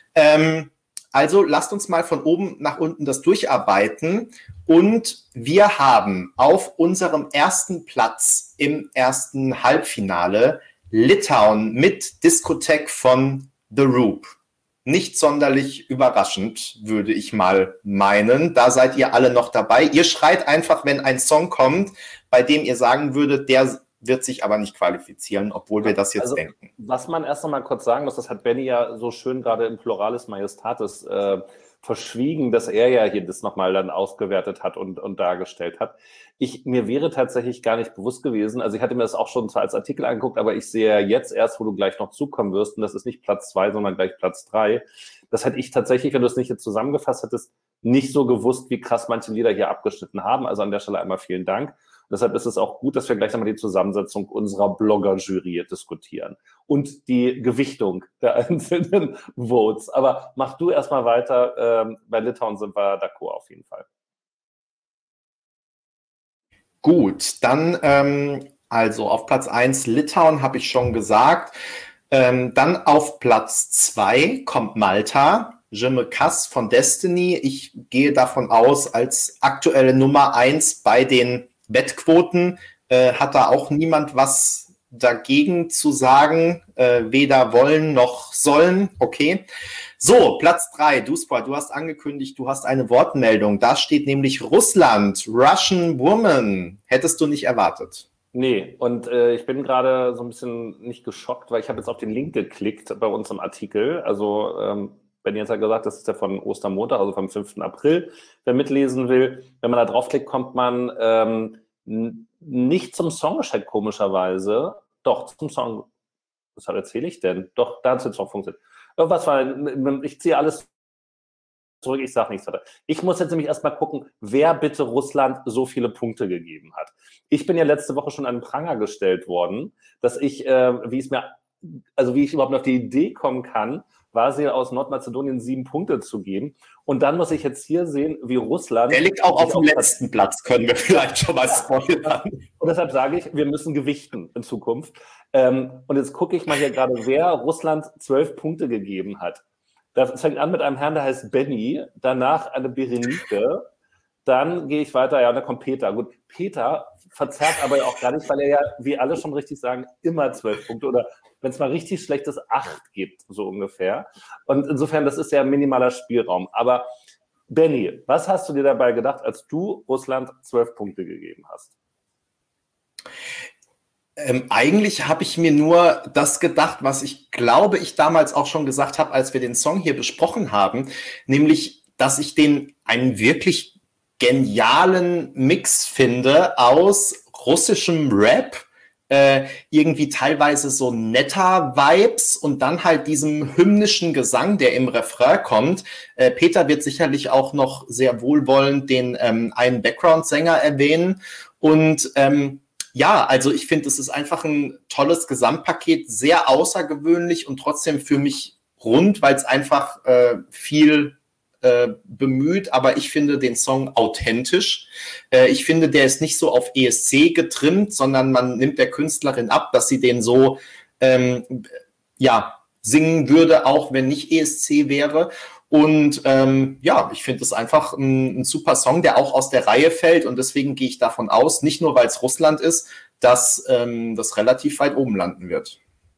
Ähm, also lasst uns mal von oben nach unten das durcharbeiten und wir haben auf unserem ersten Platz im ersten Halbfinale Litauen mit Diskothek von The Roop. Nicht sonderlich überraschend, würde ich mal meinen. Da seid ihr alle noch dabei. Ihr schreit einfach, wenn ein Song kommt, bei dem ihr sagen würdet, der wird sich aber nicht qualifizieren, obwohl wir das jetzt also, denken. Was man erst noch mal kurz sagen muss, das hat Benny ja so schön gerade im Pluralis Majestatis äh, verschwiegen, dass er ja hier das nochmal dann ausgewertet hat und, und dargestellt hat. Ich, mir wäre tatsächlich gar nicht bewusst gewesen, also ich hatte mir das auch schon zwar als Artikel angeguckt, aber ich sehe jetzt erst, wo du gleich noch zukommen wirst, und das ist nicht Platz zwei, sondern gleich Platz drei. Das hätte ich tatsächlich, wenn du es nicht jetzt zusammengefasst hättest, nicht so gewusst, wie krass manche Lieder hier abgeschnitten haben. Also an der Stelle einmal vielen Dank. Und deshalb ist es auch gut, dass wir gleich nochmal die Zusammensetzung unserer Blogger-Jury diskutieren und die Gewichtung der einzelnen Votes. Aber mach du erstmal weiter. Ähm, bei Litauen sind wir d'accord auf jeden Fall. Gut, dann ähm, also auf Platz eins Litauen habe ich schon gesagt. Ähm, dann auf Platz zwei kommt Malta. Je me casse von Destiny. Ich gehe davon aus, als aktuelle Nummer eins bei den Wettquoten äh, hat da auch niemand was dagegen zu sagen. Äh, weder wollen noch sollen. Okay. So, Platz drei. Duspor, du hast angekündigt, du hast eine Wortmeldung. Da steht nämlich Russland, Russian Woman. Hättest du nicht erwartet. Nee, und äh, ich bin gerade so ein bisschen nicht geschockt, weil ich habe jetzt auf den Link geklickt bei uns im Artikel. Also ähm, Benny hat ja gesagt, das ist ja von Ostermontag, also vom fünften April. Wer mitlesen will, wenn man da draufklickt, kommt man ähm, n- nicht zum Songcheck komischerweise. Doch, zum Song. Was erzähle ich denn? Doch, da hat es jetzt noch funktioniert. Irgendwas war, ich ziehe alles zurück, ich sage nichts weiter. Ich muss jetzt nämlich erstmal gucken, wer bitte Russland so viele Punkte gegeben hat. Ich bin ja letzte Woche schon an den Pranger gestellt worden, dass ich, äh, wie es mir, also wie ich überhaupt auf die Idee kommen kann, quasi aus Nordmazedonien sieben Punkte zu geben. Und dann muss ich jetzt hier sehen, wie Russland... Der liegt auch auf dem letzten Platz, können wir vielleicht schon mal spoilern. Und deshalb sage ich, wir müssen gewichten in Zukunft. Ähm, und jetzt gucke ich mal hier gerade, wer Russland zwölf Punkte gegeben hat. Das fängt an mit einem Herrn, der heißt Benny, danach eine Berenike, dann gehe ich weiter, ja, und dann kommt Peter. Gut, Peter verzerrt aber auch gar nicht, weil er ja, wie alle schon richtig sagen, immer zwölf Punkte oder wenn es mal richtig schlechtes acht gibt, so ungefähr. Und insofern, das ist ja ein minimaler Spielraum. Aber Benny, was hast du dir dabei gedacht, als du Russland zwölf Punkte gegeben hast? Ähm, eigentlich habe ich mir nur das gedacht, was ich glaube, ich damals auch schon gesagt habe, als wir den Song hier besprochen haben, nämlich, dass ich den einen wirklich genialen Mix finde aus russischem Rap, äh, irgendwie teilweise so netter Vibes und dann halt diesem hymnischen Gesang, der im Refrain kommt. Äh, Peter wird sicherlich auch noch sehr wohlwollend den ähm, einen Background-Sänger erwähnen und ähm, ja, also ich finde, es ist einfach ein tolles Gesamtpaket, sehr außergewöhnlich und trotzdem für mich rund, weil es einfach äh, viel äh, bemüht, aber ich finde den Song authentisch. Äh, ich finde, der ist nicht so auf E S C getrimmt, sondern man nimmt der Künstlerin ab, dass sie den so ähm, ja, singen würde, auch wenn nicht E S C wäre. Und ähm, ja, ich finde es einfach ein, ein super Song, der auch aus der Reihe fällt. Und deswegen gehe ich davon aus, nicht nur weil es Russland ist, dass ähm, das relativ weit oben landen wird.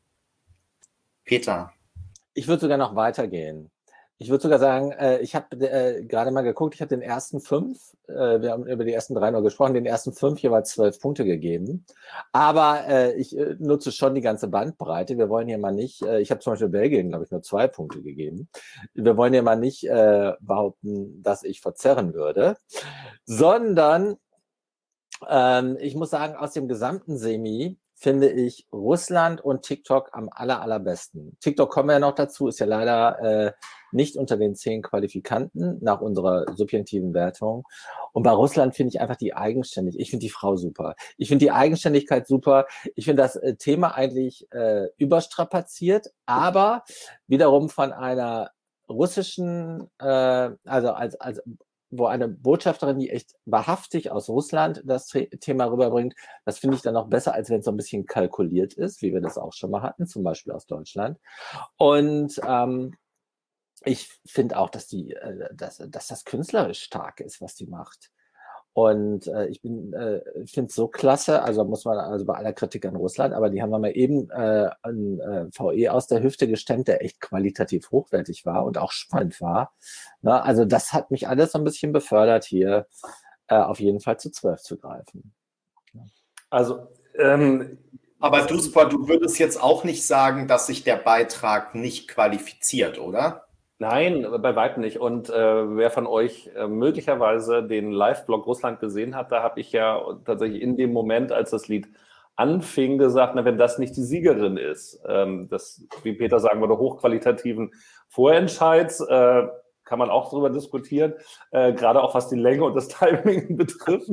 Peter. Ich würde sogar noch weitergehen. Ich würde sogar sagen, äh, ich habe äh, gerade mal geguckt, ich habe den ersten fünf, äh, wir haben über die ersten drei noch gesprochen, den ersten fünf jeweils zwölf Punkte gegeben. Aber äh, ich äh, nutze schon die ganze Bandbreite. Wir wollen hier mal nicht, äh, ich habe zum Beispiel Belgien, glaube ich, nur zwei Punkte gegeben. Wir wollen hier mal nicht äh, behaupten, dass ich verzerren würde, sondern ähm, ich muss sagen, aus dem gesamten Semi finde ich Russland und TikTok am aller, allerbesten. TikTok kommen wir ja noch dazu, ist ja leider äh, nicht unter den zehn Qualifikanten nach unserer subjektiven Wertung. Und bei Russland finde ich einfach die Eigenständigkeit. Ich finde die Frau super. Ich finde die Eigenständigkeit super. Ich finde das äh, Thema eigentlich äh, überstrapaziert, aber wiederum von einer russischen, äh, also als, als wo eine Botschafterin, die echt wahrhaftig aus Russland das Thema rüberbringt, das finde ich dann noch besser, als wenn es so ein bisschen kalkuliert ist, wie wir das auch schon mal hatten, zum Beispiel aus Deutschland. Und ähm, ich finde auch, dass die, äh, dass, dass das künstlerisch stark ist, was die macht. Und äh, ich bin, äh, finde es so klasse, also muss man, also bei aller Kritik an Russland, aber die haben wir mal eben äh, einen äh, V E aus der Hüfte gestemmt, der echt qualitativ hochwertig war und auch spannend war. Na, also das hat mich alles so ein bisschen befördert, hier äh, auf jeden Fall zu zwölf zu greifen. Also, ähm, aber du, du würdest jetzt auch nicht sagen, dass sich der Beitrag nicht qualifiziert, oder? Nein, bei weitem nicht. Und äh, wer von euch äh, möglicherweise den Live-Blog Russland gesehen hat, da habe ich ja tatsächlich in dem Moment, als das Lied anfing, gesagt, na, wenn das nicht die Siegerin ist, ähm, das, wie Peter sagen würde, hochqualitativen Vorentscheids, äh, kann man auch darüber diskutieren, äh, gerade auch was die Länge und das Timing betrifft.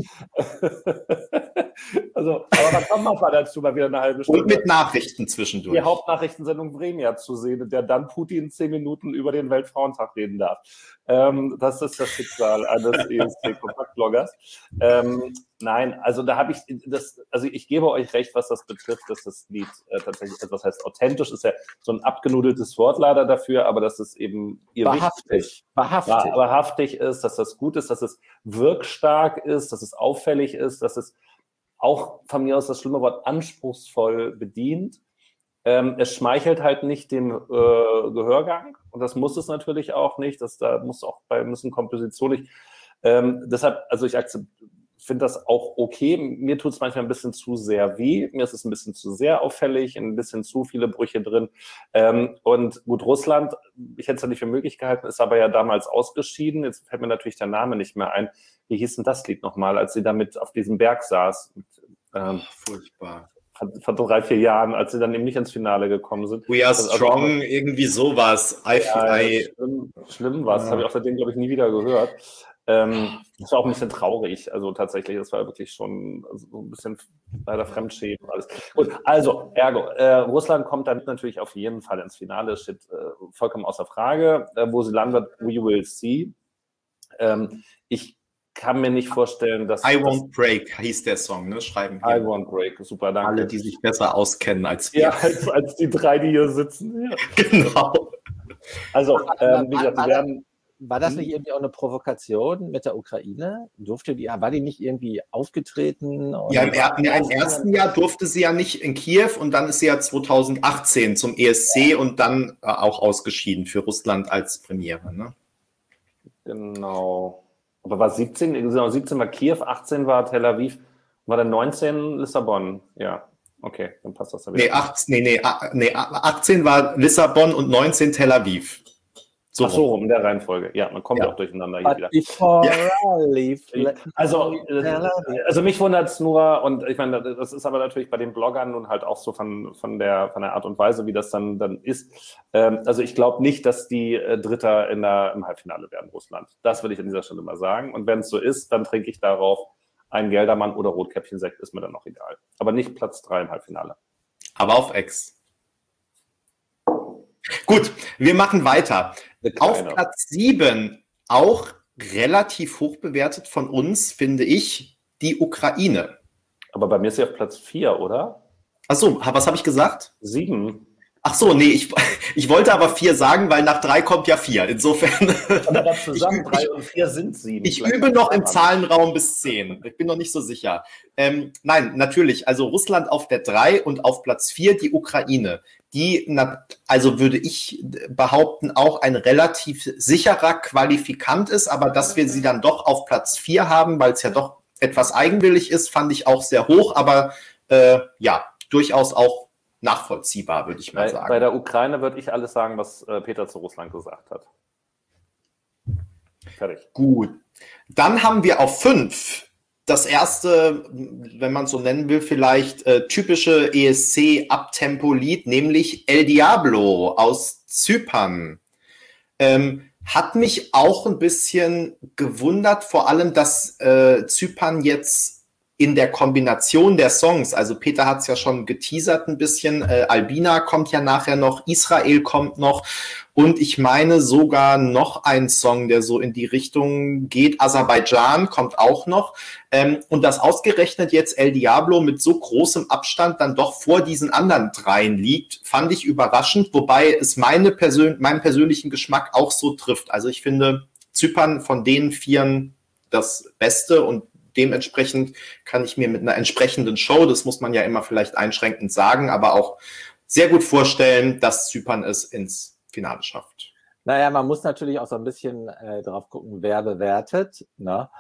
Also, aber man kommt manchmal dazu, mal wieder eine halbe Stunde. Und mit Nachrichten zwischendurch. Die Hauptnachrichtensendung Vremia zu sehen, in der dann Putin zehn Minuten über den Weltfrauentag reden darf. Ähm, das ist das Schicksal eines E S C-Kompaktbloggers. Ähm, nein, also da habe ich das, also ich gebe euch recht, was das betrifft, dass das Lied äh, tatsächlich etwas heißt authentisch, ist ja so ein abgenudeltes Wort leider dafür, aber dass es eben ihr wahrhaftig, wahrhaftig. Wahr, wahrhaftig ist, dass das gut ist, dass es wirkstark ist, dass es auffällig ist, dass es auch von mir aus das schlimme Wort anspruchsvoll bedient. Ähm, es schmeichelt halt nicht dem äh, Gehörgang und das muss es natürlich auch nicht. Das, da muss auch bei müssen Komposition nicht. Ähm, deshalb, also ich finde das auch okay. Mir tut es manchmal ein bisschen zu sehr weh. Mir ist es ein bisschen zu sehr auffällig, ein bisschen zu viele Brüche drin. Ähm, und gut, Russland, ich hätte es ja nicht für möglich gehalten, ist aber ja damals ausgeschieden. Jetzt fällt mir natürlich der Name nicht mehr ein. Wie hieß denn das Lied nochmal, als sie damit auf diesem Berg saß? Und, ähm, furchtbar. Vor drei, vier Jahren, als sie dann eben nicht ins Finale gekommen sind. We are also, strong, also, irgendwie sowas. I, ja, I, schlimm, schlimm war es, das habe ich auch seitdem, glaube ich, nie wieder gehört. Ähm, das war auch ein bisschen traurig, also tatsächlich, das war wirklich schon also ein bisschen leider Fremdschämen und alles. Gut, also, ergo, äh, Russland kommt damit natürlich auf jeden Fall ins Finale, steht äh, vollkommen außer Frage. Äh, wo sie landet, we will see. Ähm, ich kann mir nicht vorstellen, dass... I Won't Break hieß der Song, ne? Schreiben wir. I Won't Break, super, danke. Alle, die sich besser auskennen als wir. Ja, als, als die drei, die hier sitzen. Ja. Genau. Also, ähm, wie gesagt, wir werden... War das nicht irgendwie auch eine Provokation mit der Ukraine? Durfte die, war die nicht irgendwie aufgetreten? Ja, im, er, ja, im ersten Jahr durfte sie ja nicht in Kiew und dann ist sie ja zwanzig achtzehn zum E S C und dann äh, auch ausgeschieden für Russland als Premiere. Ne? Genau. Aber war siebzehn, siebzehn war Kiew, achtzehn war Tel Aviv, war dann neunzehn Lissabon, ja. Okay, dann passt das ja wieder. Nee, acht, nee, nee, nee, achtzehn war Lissabon und neunzehn Tel Aviv. So, Ach so rum, in der Reihenfolge. Ja, man kommt ja, ja auch durcheinander hier wieder. Ja. Leave, also, also mich wundert es nur, und ich meine, das ist aber natürlich bei den Bloggern nun halt auch so von, von, der, von der Art und Weise, wie das dann, dann ist. Ähm, also ich glaube nicht, dass die äh, Dritter in der, im Halbfinale werden, Russland. Das will ich an dieser Stelle mal sagen. Und wenn es so ist, dann trinke ich darauf einen Geldermann oder Rotkäppchen-Sekt, ist mir dann noch egal. Aber nicht Platz drei im Halbfinale. Aber auf Ex. Gut, wir machen weiter. Auf Platz sieben, auch relativ hoch bewertet von uns, finde ich, die Ukraine. Aber bei mir ist sie auf Platz vier, oder? Ach so, was habe ich gesagt? Sieben. Ach so, nee, ich, ich wollte aber vier sagen, weil nach drei kommt ja vier. Insofern. Aber zusammen drei und vier sind sieben. Ich übe noch im Zahlenraum bis zehn. Ich bin noch nicht so sicher. Ähm, nein, natürlich. Also Russland auf der drei und auf Platz vier die Ukraine. Die, also würde ich behaupten, auch ein relativ sicherer Qualifikant ist, aber dass wir sie dann doch auf Platz vier haben, weil es ja doch etwas eigenwillig ist, fand ich auch sehr hoch, aber äh, ja, durchaus auch nachvollziehbar, würde ich mal bei, sagen. Bei der Ukraine würde ich alles sagen, was äh, Peter zu Russland gesagt hat. Fertig. Gut. Dann haben wir auf fünf das erste, wenn man es so nennen will, vielleicht äh, typische E S C-Abtempo-Lied, nämlich El Diablo aus Zypern. Ähm, hat mich auch ein bisschen gewundert, vor allem, dass äh, Zypern jetzt in der Kombination der Songs, also Peter hat es ja schon geteasert ein bisschen, äh, Albina kommt ja nachher noch, Israel kommt noch und ich meine sogar noch ein Song, der so in die Richtung geht, Aserbaidschan kommt auch noch ähm, und das ausgerechnet jetzt El Diablo mit so großem Abstand dann doch vor diesen anderen dreien liegt, fand ich überraschend, wobei es meine Persön- meinen persönlichen Geschmack auch so trifft. Also ich finde Zypern von den Vieren das Beste und dementsprechend kann ich mir mit einer entsprechenden Show, das muss man ja immer vielleicht einschränkend sagen, aber auch sehr gut vorstellen, dass Zypern es ins Finale schafft. Naja, man muss natürlich auch so ein bisschen äh, drauf gucken, wer bewertet, ne?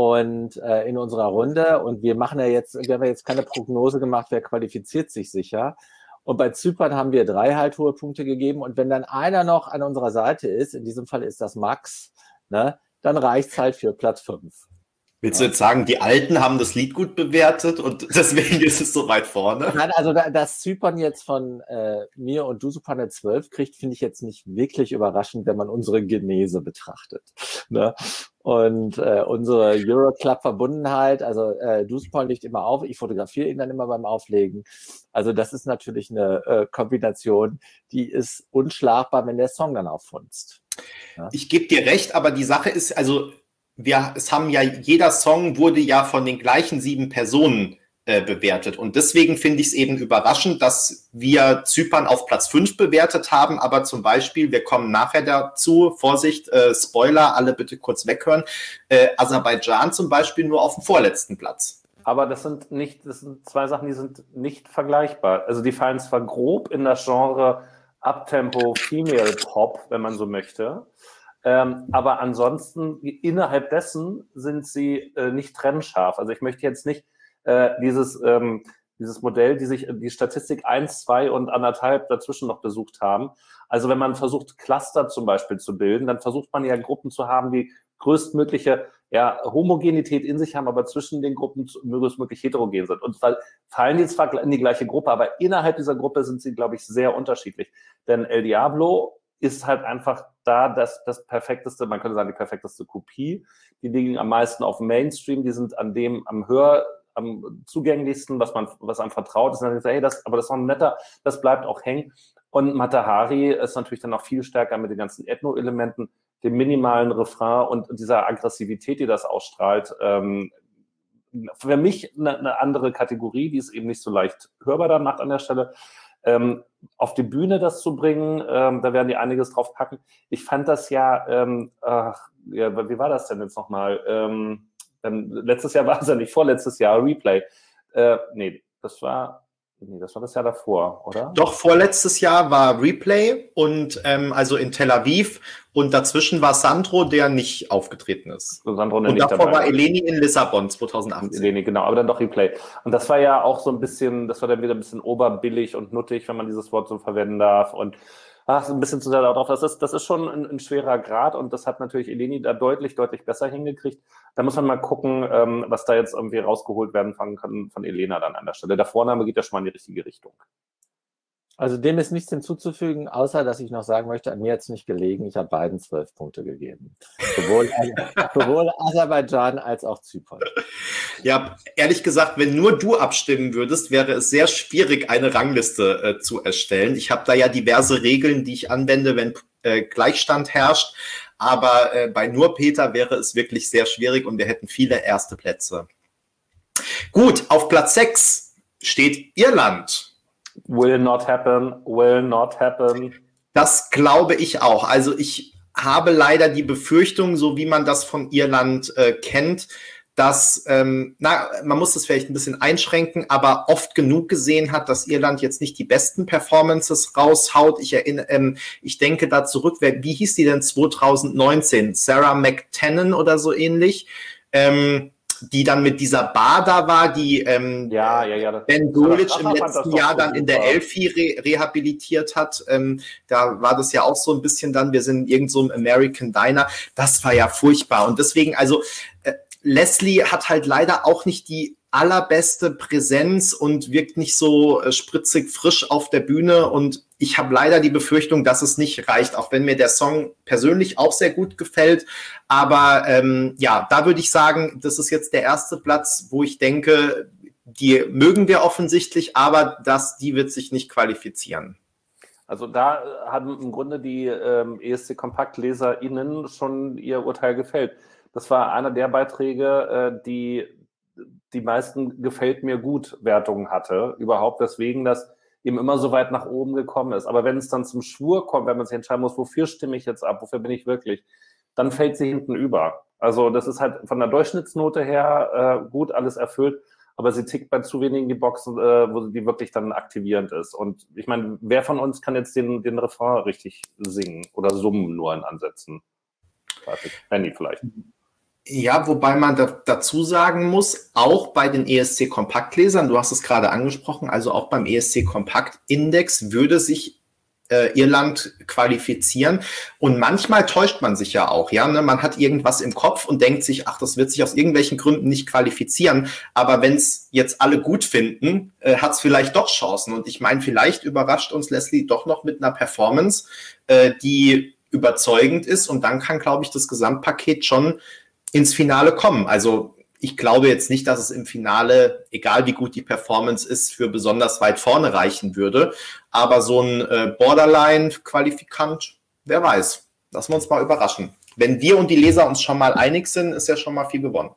Und äh, in unserer Runde, und wir machen ja jetzt, wir haben ja jetzt keine Prognose gemacht, wer qualifiziert sich sicher. Und bei Zypern haben wir drei halt hohe Punkte gegeben. Und wenn dann einer noch an unserer Seite ist, in diesem Fall ist das Max, ne, dann reicht's halt für Platz fünf. Willst du jetzt sagen, die Alten haben das Lied gut bewertet und deswegen ist es so weit vorne? Nein, also dass Zypern jetzt von äh, mir und Dusupan eine zwölf kriegt, finde ich jetzt nicht wirklich überraschend, wenn man unsere Genese betrachtet. Ne? Und äh, unsere Euroclub-Verbundenheit, also äh, Dusupan legt immer auf, ich fotografiere ihn dann immer beim Auflegen. Also das ist natürlich eine äh, Kombination, die ist unschlagbar, wenn der Song dann auffunzt. Ja? Ich gebe dir recht, aber die Sache ist, also wir, es haben ja, jeder Song wurde ja von den gleichen sieben Personen äh, bewertet. Und deswegen finde ich es eben überraschend, dass wir Zypern auf Platz fünf bewertet haben. Aber zum Beispiel, wir kommen nachher dazu, Vorsicht, äh, Spoiler, alle bitte kurz weghören, äh, Aserbaidschan zum Beispiel nur auf dem vorletzten Platz. Aber das sind nicht, das sind zwei Sachen, die sind nicht vergleichbar. Also die fallen zwar grob in das Genre Uptempo Female Pop, wenn man so möchte. Ähm, aber ansonsten, innerhalb dessen sind sie äh, nicht trennscharf. Also ich möchte jetzt nicht äh, dieses, ähm, dieses Modell, die sich die Statistik eins, zwei und anderthalb dazwischen noch besucht haben. Also wenn man versucht, Cluster zum Beispiel zu bilden, dann versucht man ja Gruppen zu haben, die größtmögliche ja, Homogenität in sich haben, aber zwischen den Gruppen größtmöglich heterogen sind. Und fallen die zwar in die gleiche Gruppe, aber innerhalb dieser Gruppe sind sie, glaube ich, sehr unterschiedlich. Denn El Diablo ist halt einfach da das, das perfekteste, man könnte sagen, die perfekteste Kopie. Die liegen am meisten auf Mainstream, die sind an dem am höher, am zugänglichsten, was man, was einem vertraut ist. Und dann sagt, hey, das, aber das ist noch ein netter, das bleibt auch hängen. Und Matahari ist natürlich dann noch viel stärker mit den ganzen Ethno-Elementen, dem minimalen Refrain und dieser Aggressivität, die das ausstrahlt. Ähm, für mich eine, eine andere Kategorie, die ist eben nicht so leicht hörbar dann macht an der Stelle. Ähm, auf die Bühne das zu bringen, ähm, da werden die einiges drauf packen. Ich fand das ja, ähm, ach, ja, wie war das denn jetzt nochmal? Ähm, dann, letztes Jahr war es ja nicht, vorletztes Jahr Replay. Äh, nee, das war, Nee, das war das Jahr davor, oder? Doch, vorletztes Jahr war Replay und ähm, also in Tel Aviv und dazwischen war Sandro, der nicht aufgetreten ist. So Sandro und nicht davor dabei war war. Eleni in Lissabon zwanzig achtzehn. Eleni, genau, aber dann doch Replay. Und das war ja auch so ein bisschen, das war dann wieder ein bisschen oberbillig und nuttig, wenn man dieses Wort so verwenden darf. Und ach, so ein bisschen zu sehr drauf. Das ist, das ist schon ein, ein schwerer Grad und das hat natürlich Eleni da deutlich, deutlich besser hingekriegt. Da muss man mal gucken, ähm, was da jetzt irgendwie rausgeholt werden kann von Elena dann an der Stelle. Der Vorname geht ja schon mal in die richtige Richtung. Also dem ist nichts hinzuzufügen, außer dass ich noch sagen möchte, an mir hat es nicht gelegen. Ich habe beiden zwölf Punkte gegeben. Sowohl, sowohl Aserbaidschan als auch Zypern. Ja, ehrlich gesagt, wenn nur du abstimmen würdest, wäre es sehr schwierig, eine Rangliste äh, zu erstellen. Ich habe da ja diverse Regeln, die ich anwende, wenn äh, Gleichstand herrscht. Aber äh, bei nur Peter wäre es wirklich sehr schwierig und wir hätten viele erste Plätze. Gut, auf Platz sechs steht Irland. Will not happen, will not happen. Das glaube ich auch. Also ich habe leider die Befürchtung, so wie man das von Irland äh, kennt, dass, ähm, na, man muss das vielleicht ein bisschen einschränken, aber oft genug gesehen hat, dass Irland jetzt nicht die besten Performances raushaut. Ich erinnere, ähm, ich denke da zurück, wer, wie hieß die denn zwanzig neunzehn? Sarah McTennan oder so ähnlich. Ähm, die dann mit dieser Bar da war, die ähm, ja, ja, ja, Ben Gulic im letzten Jahr dann in der Elfi re- rehabilitiert hat. Ähm, da war das ja auch so ein bisschen dann, wir sind in irgend so einem American Diner. Das war ja furchtbar. Und deswegen, also äh, Leslie hat halt leider auch nicht die allerbeste Präsenz und wirkt nicht so äh, spritzig frisch auf der Bühne und ich habe leider die Befürchtung, dass es nicht reicht, auch wenn mir der Song persönlich auch sehr gut gefällt, aber ähm, ja, da würde ich sagen, das ist jetzt der erste Platz, wo ich denke, die mögen wir offensichtlich, aber das, die wird sich nicht qualifizieren. Also da haben im Grunde die ähm, E S C-KompaktleserInnen schon ihr Urteil gefällt. Das war einer der Beiträge, äh, die die meisten gefällt mir gut Wertungen hatte, überhaupt deswegen, dass eben immer so weit nach oben gekommen ist. Aber wenn es dann zum Schwur kommt, wenn man sich entscheiden muss, wofür stimme ich jetzt ab, wofür bin ich wirklich, dann fällt sie hinten über. Also das ist halt von der Durchschnittsnote her äh, gut alles erfüllt, aber sie tickt bei zu wenigen die Boxen, äh, wo die wirklich dann aktivierend ist. Und ich meine, wer von uns kann jetzt den, den Refrain richtig singen oder summen nur in Ansätzen? Benny vielleicht. Ja, wobei man da, dazu sagen muss, auch bei den E S C-Kompaktlesern, du hast es gerade angesprochen, also auch beim E S C-Kompakt-Index würde sich äh, Irland qualifizieren. Und manchmal täuscht man sich ja auch, ja, ne? Man hat irgendwas im Kopf und denkt sich, ach, das wird sich aus irgendwelchen Gründen nicht qualifizieren. Aber wenn es jetzt alle gut finden, äh, hat es vielleicht doch Chancen. Und ich meine, vielleicht überrascht uns Leslie doch noch mit einer Performance, äh, die überzeugend ist. Und dann kann, glaube ich, das Gesamtpaket schon ins Finale kommen. Also ich glaube jetzt nicht, dass es im Finale, egal wie gut die Performance ist, für besonders weit vorne reichen würde. Aber so ein äh, Borderline-Qualifikant, wer weiß. Lassen wir uns mal überraschen. Wenn wir und die Leser uns schon mal einig sind, ist ja schon mal viel gewonnen.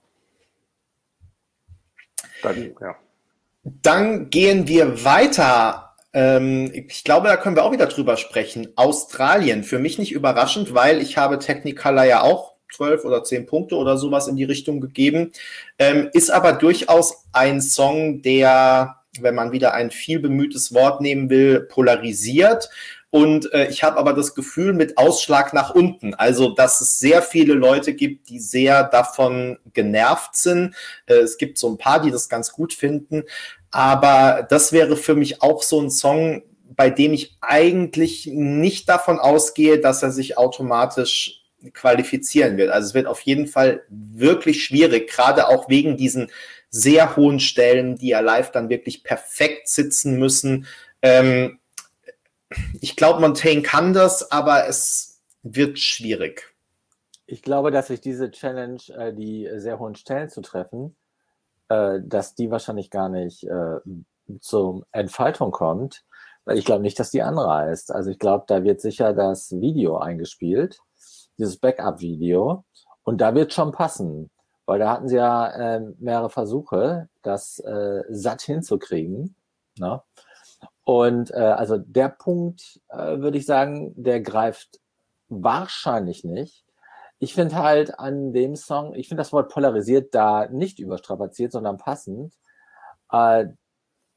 Dann, ja. Dann gehen wir weiter. Ähm, ich glaube, da können wir auch wieder drüber sprechen. Australien, für mich nicht überraschend, weil ich habe Technicolor ja auch zwölf oder zehn Punkte oder sowas in die Richtung gegeben. Ähm, ist aber durchaus ein Song, der, wenn man wieder ein viel bemühtes Wort nehmen will, polarisiert. Und äh, ich habe aber das Gefühl mit Ausschlag nach unten. Also, dass es sehr viele Leute gibt, die sehr davon genervt sind. Äh, es gibt so ein paar, die das ganz gut finden. Aber das wäre für mich auch so ein Song, bei dem ich eigentlich nicht davon ausgehe, dass er sich automatisch qualifizieren wird. Also es wird auf jeden Fall wirklich schwierig, gerade auch wegen diesen sehr hohen Stellen, die ja live dann wirklich perfekt sitzen müssen. Ähm, ich glaube, Montaigne kann das, aber es wird schwierig. Ich glaube, dass sich diese Challenge, äh, die sehr hohen Stellen zu treffen, äh, dass die wahrscheinlich gar nicht äh, zur Entfaltung kommt, weil ich glaube nicht, dass die anreißt. Also ich glaube, da wird sicher das Video eingespielt, dieses Backup-Video, und da wird schon passen, weil da hatten sie ja äh, mehrere Versuche, das äh, satt hinzukriegen. Ne? Und äh, also der Punkt, äh, würde ich sagen, der greift wahrscheinlich nicht. Ich finde halt an dem Song, ich finde das Wort polarisiert da nicht überstrapaziert, sondern passend. Äh,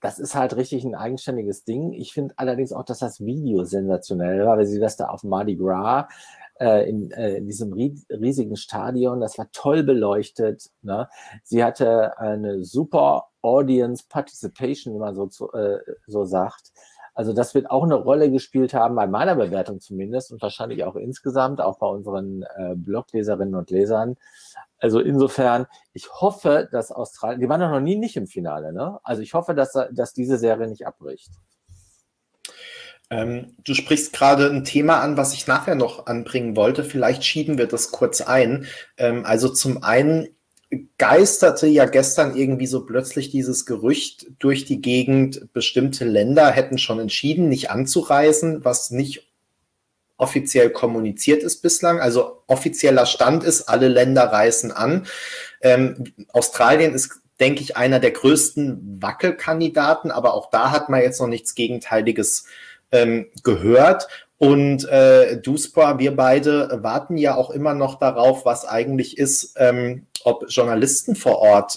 das ist halt richtig ein eigenständiges Ding. Ich finde allerdings auch, dass das Video sensationell war, weil sie das da auf Mardi Gras äh, in, äh, in diesem riesigen Stadion, das war toll beleuchtet. Ne? Sie hatte eine super Audience Participation, wie man so, zu, äh, so sagt. Also das wird auch eine Rolle gespielt haben, bei meiner Bewertung zumindest und wahrscheinlich auch insgesamt, auch bei unseren äh, Blogleserinnen und Lesern. Also insofern, ich hoffe, dass Australien, die waren doch noch nie nicht im Finale, ne? Also ich hoffe, dass, dass diese Serie nicht abbricht. Ähm, du sprichst gerade ein Thema an, was ich nachher noch anbringen wollte. Vielleicht schieben wir das kurz ein. Ähm, also zum einen geisterte ja gestern irgendwie so plötzlich dieses Gerücht durch die Gegend, bestimmte Länder hätten schon entschieden, nicht anzureisen, was nicht offiziell kommuniziert ist bislang. Also offizieller Stand ist, alle Länder reisen an. Ähm, Australien ist, denke ich, einer der größten Wackelkandidaten, aber auch da hat man jetzt noch nichts Gegenteiliges ähm, gehört. Und äh, Duspa, wir beide warten ja auch immer noch darauf, was eigentlich ist, ähm, ob Journalisten vor Ort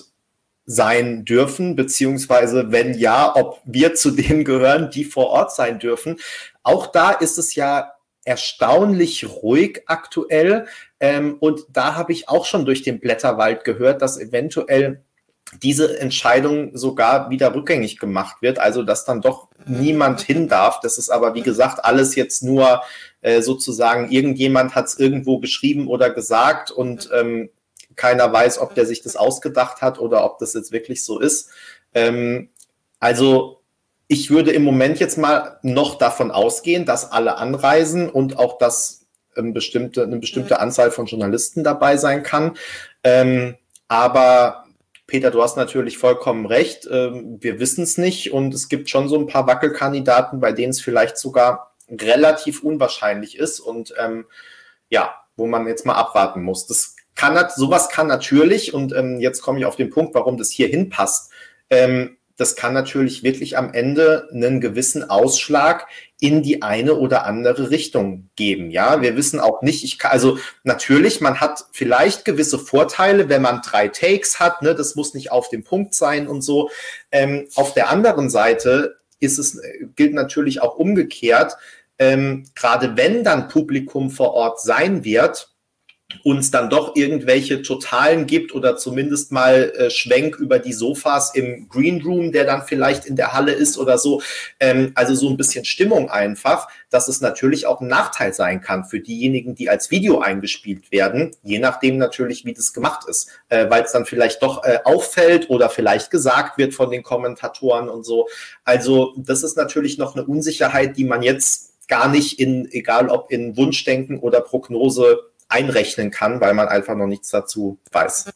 sein dürfen, beziehungsweise wenn ja, ob wir zu denen gehören, die vor Ort sein dürfen. Auch da ist es ja erstaunlich ruhig aktuell. Ähm, und da habe ich auch schon durch den Blätterwald gehört, dass eventuell diese Entscheidung sogar wieder rückgängig gemacht wird, also dass dann doch niemand hin darf. Das ist aber, wie gesagt, alles jetzt nur äh, sozusagen, irgendjemand hat es irgendwo geschrieben oder gesagt und ähm, keiner weiß, ob der sich das ausgedacht hat oder ob das jetzt wirklich so ist. Ähm, also ich würde im Moment jetzt mal noch davon ausgehen, dass alle anreisen und auch, dass ähm, bestimmte, eine bestimmte Anzahl von Journalisten dabei sein kann. Ähm, aber Peter, du hast natürlich vollkommen recht. Wir wissen es nicht und es gibt schon so ein paar Wackelkandidaten, bei denen es vielleicht sogar relativ unwahrscheinlich ist und ähm, ja, wo man jetzt mal abwarten muss. Das kann, sowas kann natürlich, und ähm, jetzt komme ich auf den Punkt, warum das hier hinpasst, ähm, das kann natürlich wirklich am Ende einen gewissen Ausschlag in die eine oder andere Richtung geben. Ja, wir wissen auch nicht, ich kann, also natürlich, man hat vielleicht gewisse Vorteile, wenn man drei Takes hat, ne, das muss nicht auf dem Punkt sein und so. Ähm, auf der anderen Seite ist es, gilt natürlich auch umgekehrt, ähm, gerade wenn dann Publikum vor Ort sein wird, uns dann doch irgendwelche Totalen gibt oder zumindest mal äh, Schwenk über die Sofas im Green Room, der dann vielleicht in der Halle ist oder so. Ähm, also so ein bisschen Stimmung einfach, dass es natürlich auch ein Nachteil sein kann für diejenigen, die als Video eingespielt werden, je nachdem natürlich, wie das gemacht ist, äh, weil es dann vielleicht doch äh, auffällt oder vielleicht gesagt wird von den Kommentatoren und so. Also das ist natürlich noch eine Unsicherheit, die man jetzt gar nicht in, egal ob in Wunschdenken oder Prognose, einrechnen kann, weil man einfach noch nichts dazu weiß.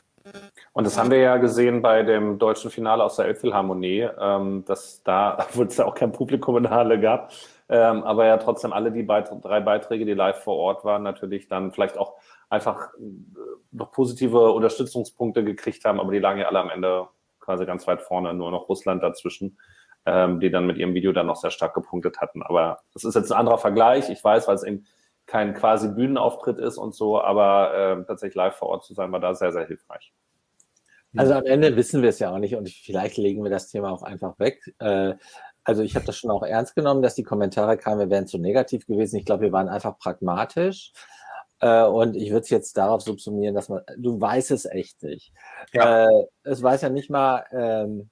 Und das haben wir ja gesehen bei dem deutschen Finale aus der Elbphilharmonie, ähm, dass da, obwohl es ja auch kein Publikum in der Halle gab, ähm, aber ja trotzdem alle die Beit- drei Beiträge, die live vor Ort waren, natürlich dann vielleicht auch einfach noch positive Unterstützungspunkte gekriegt haben, aber die lagen ja alle am Ende quasi ganz weit vorne, nur noch Russland dazwischen, ähm, die dann mit ihrem Video dann noch sehr stark gepunktet hatten. Aber das ist jetzt ein anderer Vergleich, ich weiß, weil es eben kein quasi Bühnenauftritt ist und so, aber äh, tatsächlich live vor Ort zu sein, war da sehr, sehr hilfreich. Also am Ende wissen wir es ja auch nicht und vielleicht legen wir das Thema auch einfach weg. Äh, also ich habe das schon auch ernst genommen, dass die Kommentare kamen, wir wären zu negativ gewesen. Ich glaube, wir waren einfach pragmatisch äh, und ich würde es jetzt darauf subsumieren, dass man, du weißt es echt nicht. Ja. Äh, es weiß ja nicht mal ähm,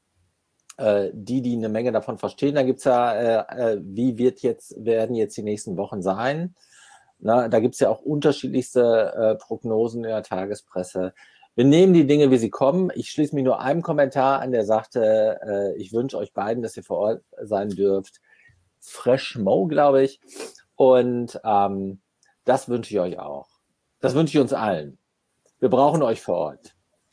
äh, die, die eine Menge davon verstehen. Da gibt's ja, äh, äh, wie wird jetzt, werden jetzt die nächsten Wochen sein? Na, da gibt's ja auch unterschiedlichste äh, Prognosen in der Tagespresse. Wir nehmen die Dinge, wie sie kommen. Ich schließe mich nur einem Kommentar an, der sagte, äh, ich wünsche euch beiden, dass ihr vor Ort sein dürft. Fresh Mo, glaube ich. Und ähm, das wünsche ich euch auch. Das wünsche ich uns allen. Wir brauchen euch vor Ort.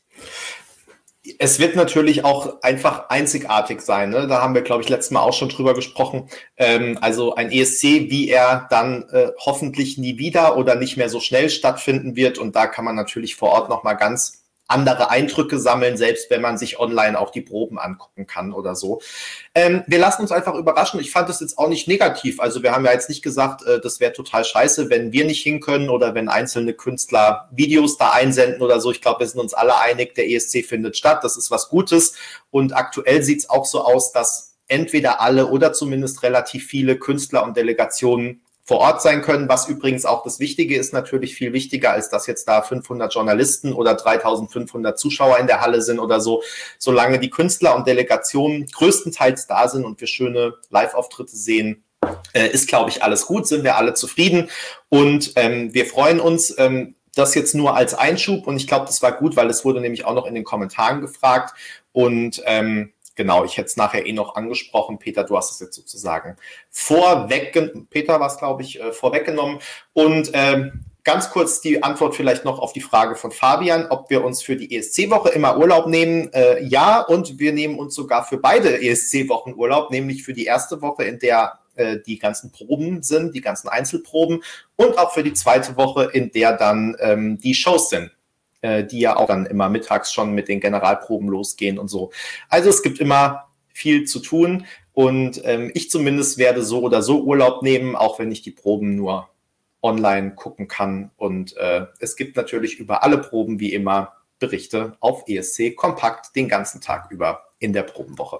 Es wird natürlich auch einfach einzigartig sein. Ne? Da haben wir, glaube ich, letztes Mal auch schon drüber gesprochen. Ähm, also ein E S C, wie er dann äh, hoffentlich nie wieder oder nicht mehr so schnell stattfinden wird. Und da kann man natürlich vor Ort nochmal ganz andere Eindrücke sammeln, selbst wenn man sich online auch die Proben angucken kann oder so. Ähm, wir lassen uns einfach überraschen. Ich fand das jetzt auch nicht negativ. Also wir haben ja jetzt nicht gesagt, äh, das wäre total scheiße, wenn wir nicht hin können oder wenn einzelne Künstler Videos da einsenden oder so. Ich glaube, wir sind uns alle einig, der E S C findet statt. Das ist was Gutes. Und aktuell sieht es auch so aus, dass entweder alle oder zumindest relativ viele Künstler und Delegationen vor Ort sein können, was übrigens auch das Wichtige ist, natürlich viel wichtiger, als dass jetzt da fünfhundert Journalisten oder dreitausendfünfhundert Zuschauer in der Halle sind oder so. Solange die Künstler und Delegationen größtenteils da sind und wir schöne Live-Auftritte sehen, äh, ist, glaube ich, alles gut, sind wir alle zufrieden und ähm, wir freuen uns, ähm, das jetzt nur als Einschub und ich glaube, das war gut, weil es wurde nämlich auch noch in den Kommentaren gefragt und ähm, genau, ich hätte es nachher eh noch angesprochen. Peter, du hast es jetzt sozusagen vorweggenommen. Peter war es, glaube ich, äh, vorweggenommen. Und ähm, ganz kurz die Antwort vielleicht noch auf die Frage von Fabian, ob wir uns für die E S C-Woche immer Urlaub nehmen. Äh, ja, und wir nehmen uns sogar für beide E S C-Wochen Urlaub, nämlich für die erste Woche, in der äh, die ganzen Proben sind, die ganzen Einzelproben und auch für die zweite Woche, in der dann ähm, die Shows sind, die ja auch dann immer mittags schon mit den Generalproben losgehen und so. Also es gibt immer viel zu tun und ähm, ich zumindest werde so oder so Urlaub nehmen, auch wenn ich die Proben nur online gucken kann. Und äh, es gibt natürlich über alle Proben wie immer Berichte auf E S C Kompakt den ganzen Tag über in der Probenwoche.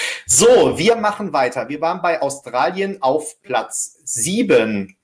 So, wir machen weiter. Wir waren bei Australien auf Platz sieben.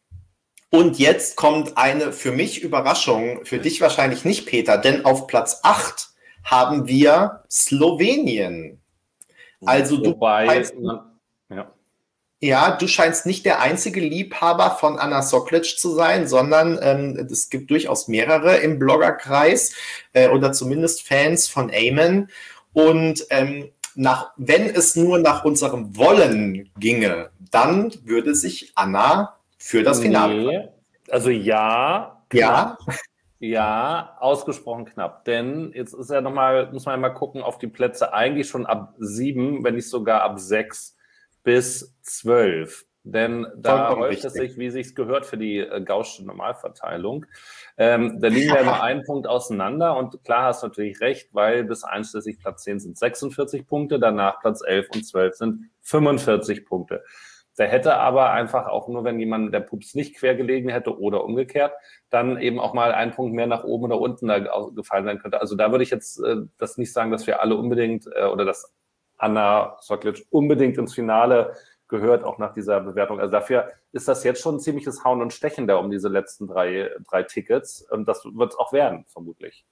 Und jetzt kommt eine für mich Überraschung, für dich wahrscheinlich nicht, Peter, denn auf Platz acht haben wir Slowenien. Also du Wobei, scheinst, ja. ja, du scheinst nicht der einzige Liebhaber von Anna Soklic zu sein, sondern ähm, es gibt durchaus mehrere im Bloggerkreis äh, oder zumindest Fans von Amen. Und ähm, nach, wenn es nur nach unserem Wollen ginge, dann würde sich Anna für das Finale. Nee, also ja, ja, ja, ausgesprochen knapp. Denn jetzt ist ja nochmal, muss man ja mal gucken auf die Plätze eigentlich schon ab sieben, wenn nicht sogar ab sechs bis zwölf. Denn da Vollkommen häuft es richtig. sich, wie sich's gehört, für die äh, gaußsche Normalverteilung. Ähm, da liegen wir nur einen Punkt auseinander und klar hast du natürlich recht, weil bis einschließlich Platz zehn sind sechsundvierzig Punkte, danach Platz elf und zwölf sind fünfundvierzig Punkte. Der hätte aber einfach auch nur, wenn jemand der Pups nicht quer gelegen hätte oder umgekehrt, dann eben auch mal ein Punkt mehr nach oben oder unten da gefallen sein könnte. Also da würde ich jetzt äh, das nicht sagen, dass wir alle unbedingt äh, oder dass Anna Soklic unbedingt ins Finale gehört, auch nach dieser Bewertung. Also dafür ist das jetzt schon ein ziemliches Hauen und Stechen da um diese letzten drei, drei Tickets. Und das wird es auch werden, vermutlich.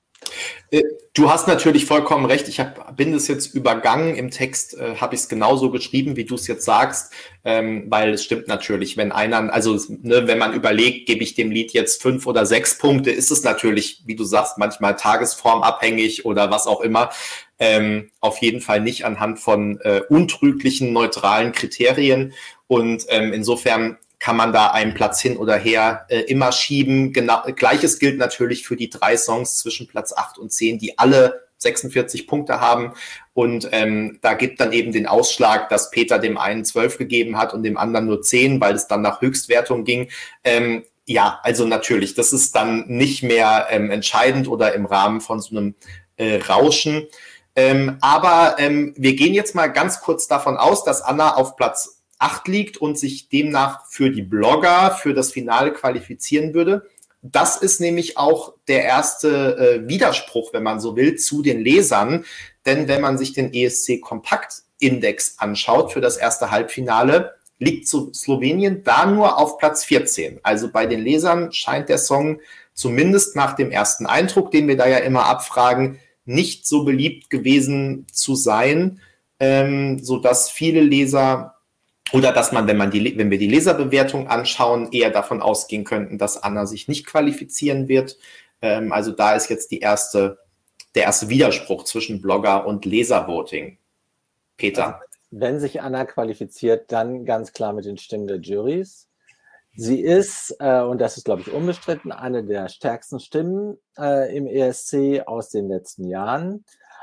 Du hast natürlich vollkommen recht. Ich hab, bin das jetzt übergangen. Im Text äh, habe ich es genauso geschrieben, wie du es jetzt sagst, ähm, weil es stimmt natürlich, wenn einer, also ne, wenn man überlegt, gebe ich dem Lied jetzt fünf oder sechs Punkte, ist es natürlich, wie du sagst, manchmal tagesformabhängig oder was auch immer. Ähm, auf jeden Fall nicht anhand von äh, untrüglichen, neutralen Kriterien. Und ähm, insofern kann man da einen Platz hin oder her äh, immer schieben. Genau, Gleiches gilt natürlich für die drei Songs zwischen Platz acht und zehn, die alle sechsundvierzig Punkte haben. Und ähm, da gibt dann eben den Ausschlag, dass Peter dem einen zwölf gegeben hat und dem anderen nur zehn, weil es dann nach Höchstwertung ging. Ähm, ja, also natürlich, das ist dann nicht mehr ähm, entscheidend oder im Rahmen von so einem äh, Rauschen. Ähm, aber ähm, wir gehen jetzt mal ganz kurz davon aus, dass Anna auf Platz acht liegt und sich demnach für die Blogger für das Finale qualifizieren würde. Das ist nämlich auch der erste äh, Widerspruch, wenn man so will, zu den Lesern. Denn wenn man sich den E S C Kompakt Index anschaut für das erste Halbfinale, liegt zu Slowenien da nur auf Platz vierzehn. Also bei den Lesern scheint der Song zumindest nach dem ersten Eindruck, den wir da ja immer abfragen, nicht so beliebt gewesen zu sein, ähm, sodass viele Leser oder dass man, wenn man die, wenn wir die Leserbewertung anschauen, eher davon ausgehen könnten, dass Anna sich nicht qualifizieren wird. Ähm, also da ist jetzt die erste, der erste Widerspruch zwischen Blogger und Leservoting. Peter. Wenn sich Anna qualifiziert, dann ganz klar mit den Stimmen der Juries. Sie ist, äh, und das ist, glaube ich, unbestritten, eine der stärksten Stimmen äh, im E S C aus den letzten Jahren.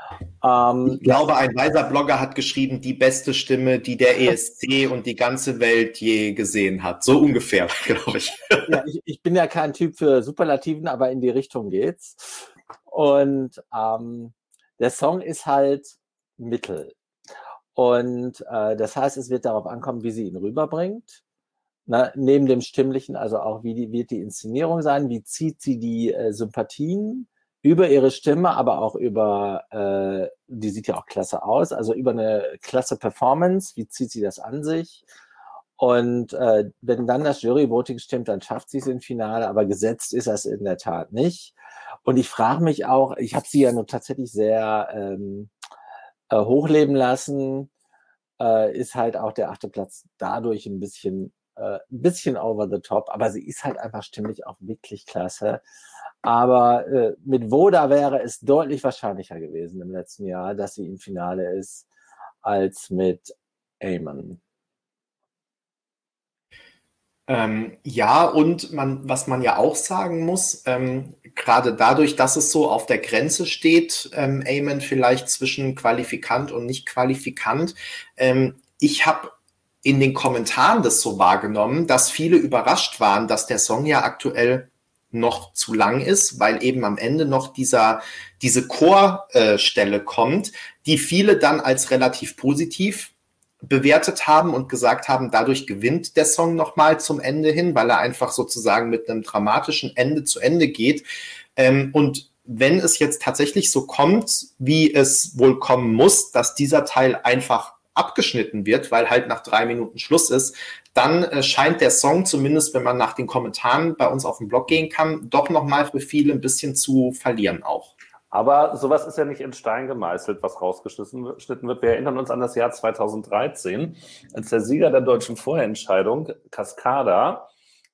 Ähm, ich glaube, ein weiser Blogger hat geschrieben, die beste Stimme, die der E S C und die ganze Welt je gesehen hat. So ungefähr, glaube ich. Ja, ich, ich bin ja kein Typ für Superlativen, aber in die Richtung geht's. Und ähm, der Song ist halt mittel. Und äh, das heißt, es wird darauf ankommen, wie sie ihn rüberbringt. Na, neben dem Stimmlichen, also auch, wie die, wird die Inszenierung sein, wie zieht sie die äh, Sympathien über ihre Stimme, aber auch über, äh, die sieht ja auch klasse aus, also über eine klasse Performance, wie zieht sie das an sich? Und äh, wenn dann das Jury-Voting stimmt, dann schafft sie es im Finale, aber gesetzt ist das in der Tat nicht. Und ich frage mich auch, ich habe sie ja nun tatsächlich sehr ähm, äh, hochleben lassen, äh, ist halt auch der achte Platz dadurch ein bisschen, äh, ein bisschen over the top, aber sie ist halt einfach stimmlich auch wirklich klasse. Aber äh, mit Voda wäre es deutlich wahrscheinlicher gewesen im letzten Jahr, dass sie im Finale ist, als mit Amon. Ähm, ja, und man, was man ja auch sagen muss, ähm, gerade dadurch, dass es so auf der Grenze steht, ähm, Amon vielleicht zwischen Qualifikant und nicht Qualifikant, ähm, ich habe in den Kommentaren das so wahrgenommen, dass viele überrascht waren, dass der Song ja aktuell noch zu lang ist, weil eben am Ende noch dieser, diese Chorstelle äh, kommt, die viele dann als relativ positiv bewertet haben und gesagt haben, dadurch gewinnt der Song nochmal zum Ende hin, weil er einfach sozusagen mit einem dramatischen Ende zu Ende geht. Ähm, und wenn es jetzt tatsächlich so kommt, wie es wohl kommen muss, dass dieser Teil einfach abgeschnitten wird, weil halt nach drei Minuten Schluss ist, dann äh, scheint der Song, zumindest wenn man nach den Kommentaren bei uns auf dem Blog gehen kann, doch nochmal für viele ein bisschen zu verlieren auch. Aber sowas ist ja nicht in Stein gemeißelt, was rausgeschnitten wird. Wir erinnern uns an das Jahr zweitausenddreizehn, als der Sieger der deutschen Vorentscheidung, Cascada,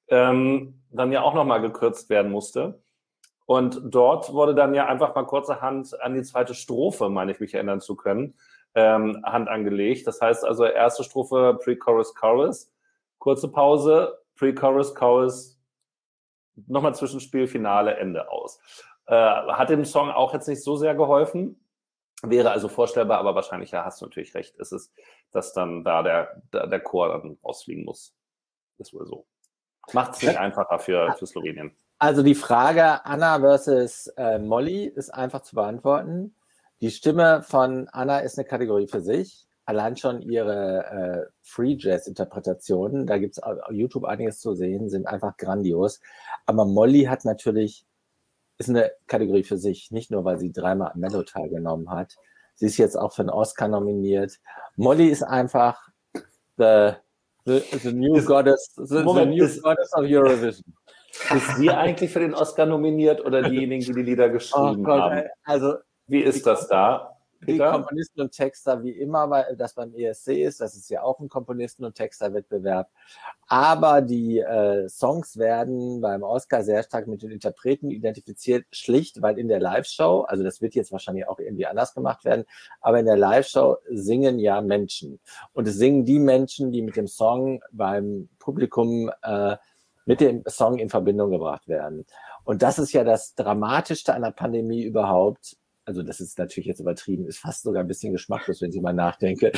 ähm, dann ja auch nochmal gekürzt werden musste. Und dort wurde dann ja einfach mal kurzerhand an die zweite Strophe, meine ich mich erinnern zu können, ähm, Hand angelegt. Das heißt also erste Strophe, Pre-Chorus, Chorus, kurze Pause, Pre-Chorus, Chorus, nochmal Zwischenspiel, Finale, Ende aus. Äh, hat dem Song auch jetzt nicht so sehr geholfen. Wäre also vorstellbar, aber wahrscheinlich, ja, hast du natürlich recht, ist es, dass dann da der, der, der Chor dann rausfliegen muss. Ist wohl so. Macht es nicht einfacher für, für Slowenien. Also die Frage Anna versus äh, Molly ist einfach zu beantworten. Die Stimme von Anna ist eine Kategorie für sich. Allein schon ihre äh, Free Jazz-Interpretationen, da gibt es auf YouTube einiges zu sehen, sind einfach grandios. Aber Molly hat natürlich ist eine Kategorie für sich, nicht nur, weil sie dreimal am Mello teilgenommen hat. Sie ist jetzt auch für einen Oscar nominiert. Molly ist einfach the, the, the new ist, goddess, the, Moment, the new ist, goddess of Eurovision. Ist sie eigentlich für den Oscar nominiert oder diejenigen, die die Lieder geschrieben oh Gott, haben? Also, wie ist das da? Die Peter? Komponisten und Texter, wie immer, weil das beim E S C ist, das ist ja auch ein Komponisten- und Texterwettbewerb. Aber die äh, Songs werden beim Oscar sehr stark mit den Interpreten identifiziert, schlicht, weil in der Live-Show, also das wird jetzt wahrscheinlich auch irgendwie anders gemacht werden, aber in der Live-Show singen ja Menschen. Und es singen die Menschen, die mit dem Song beim Publikum äh, mit dem Song in Verbindung gebracht werden. Und das ist ja das Dramatischste an der Pandemie überhaupt. Also das ist natürlich jetzt übertrieben, ist fast sogar ein bisschen geschmacklos, wenn ich mal nachdenke.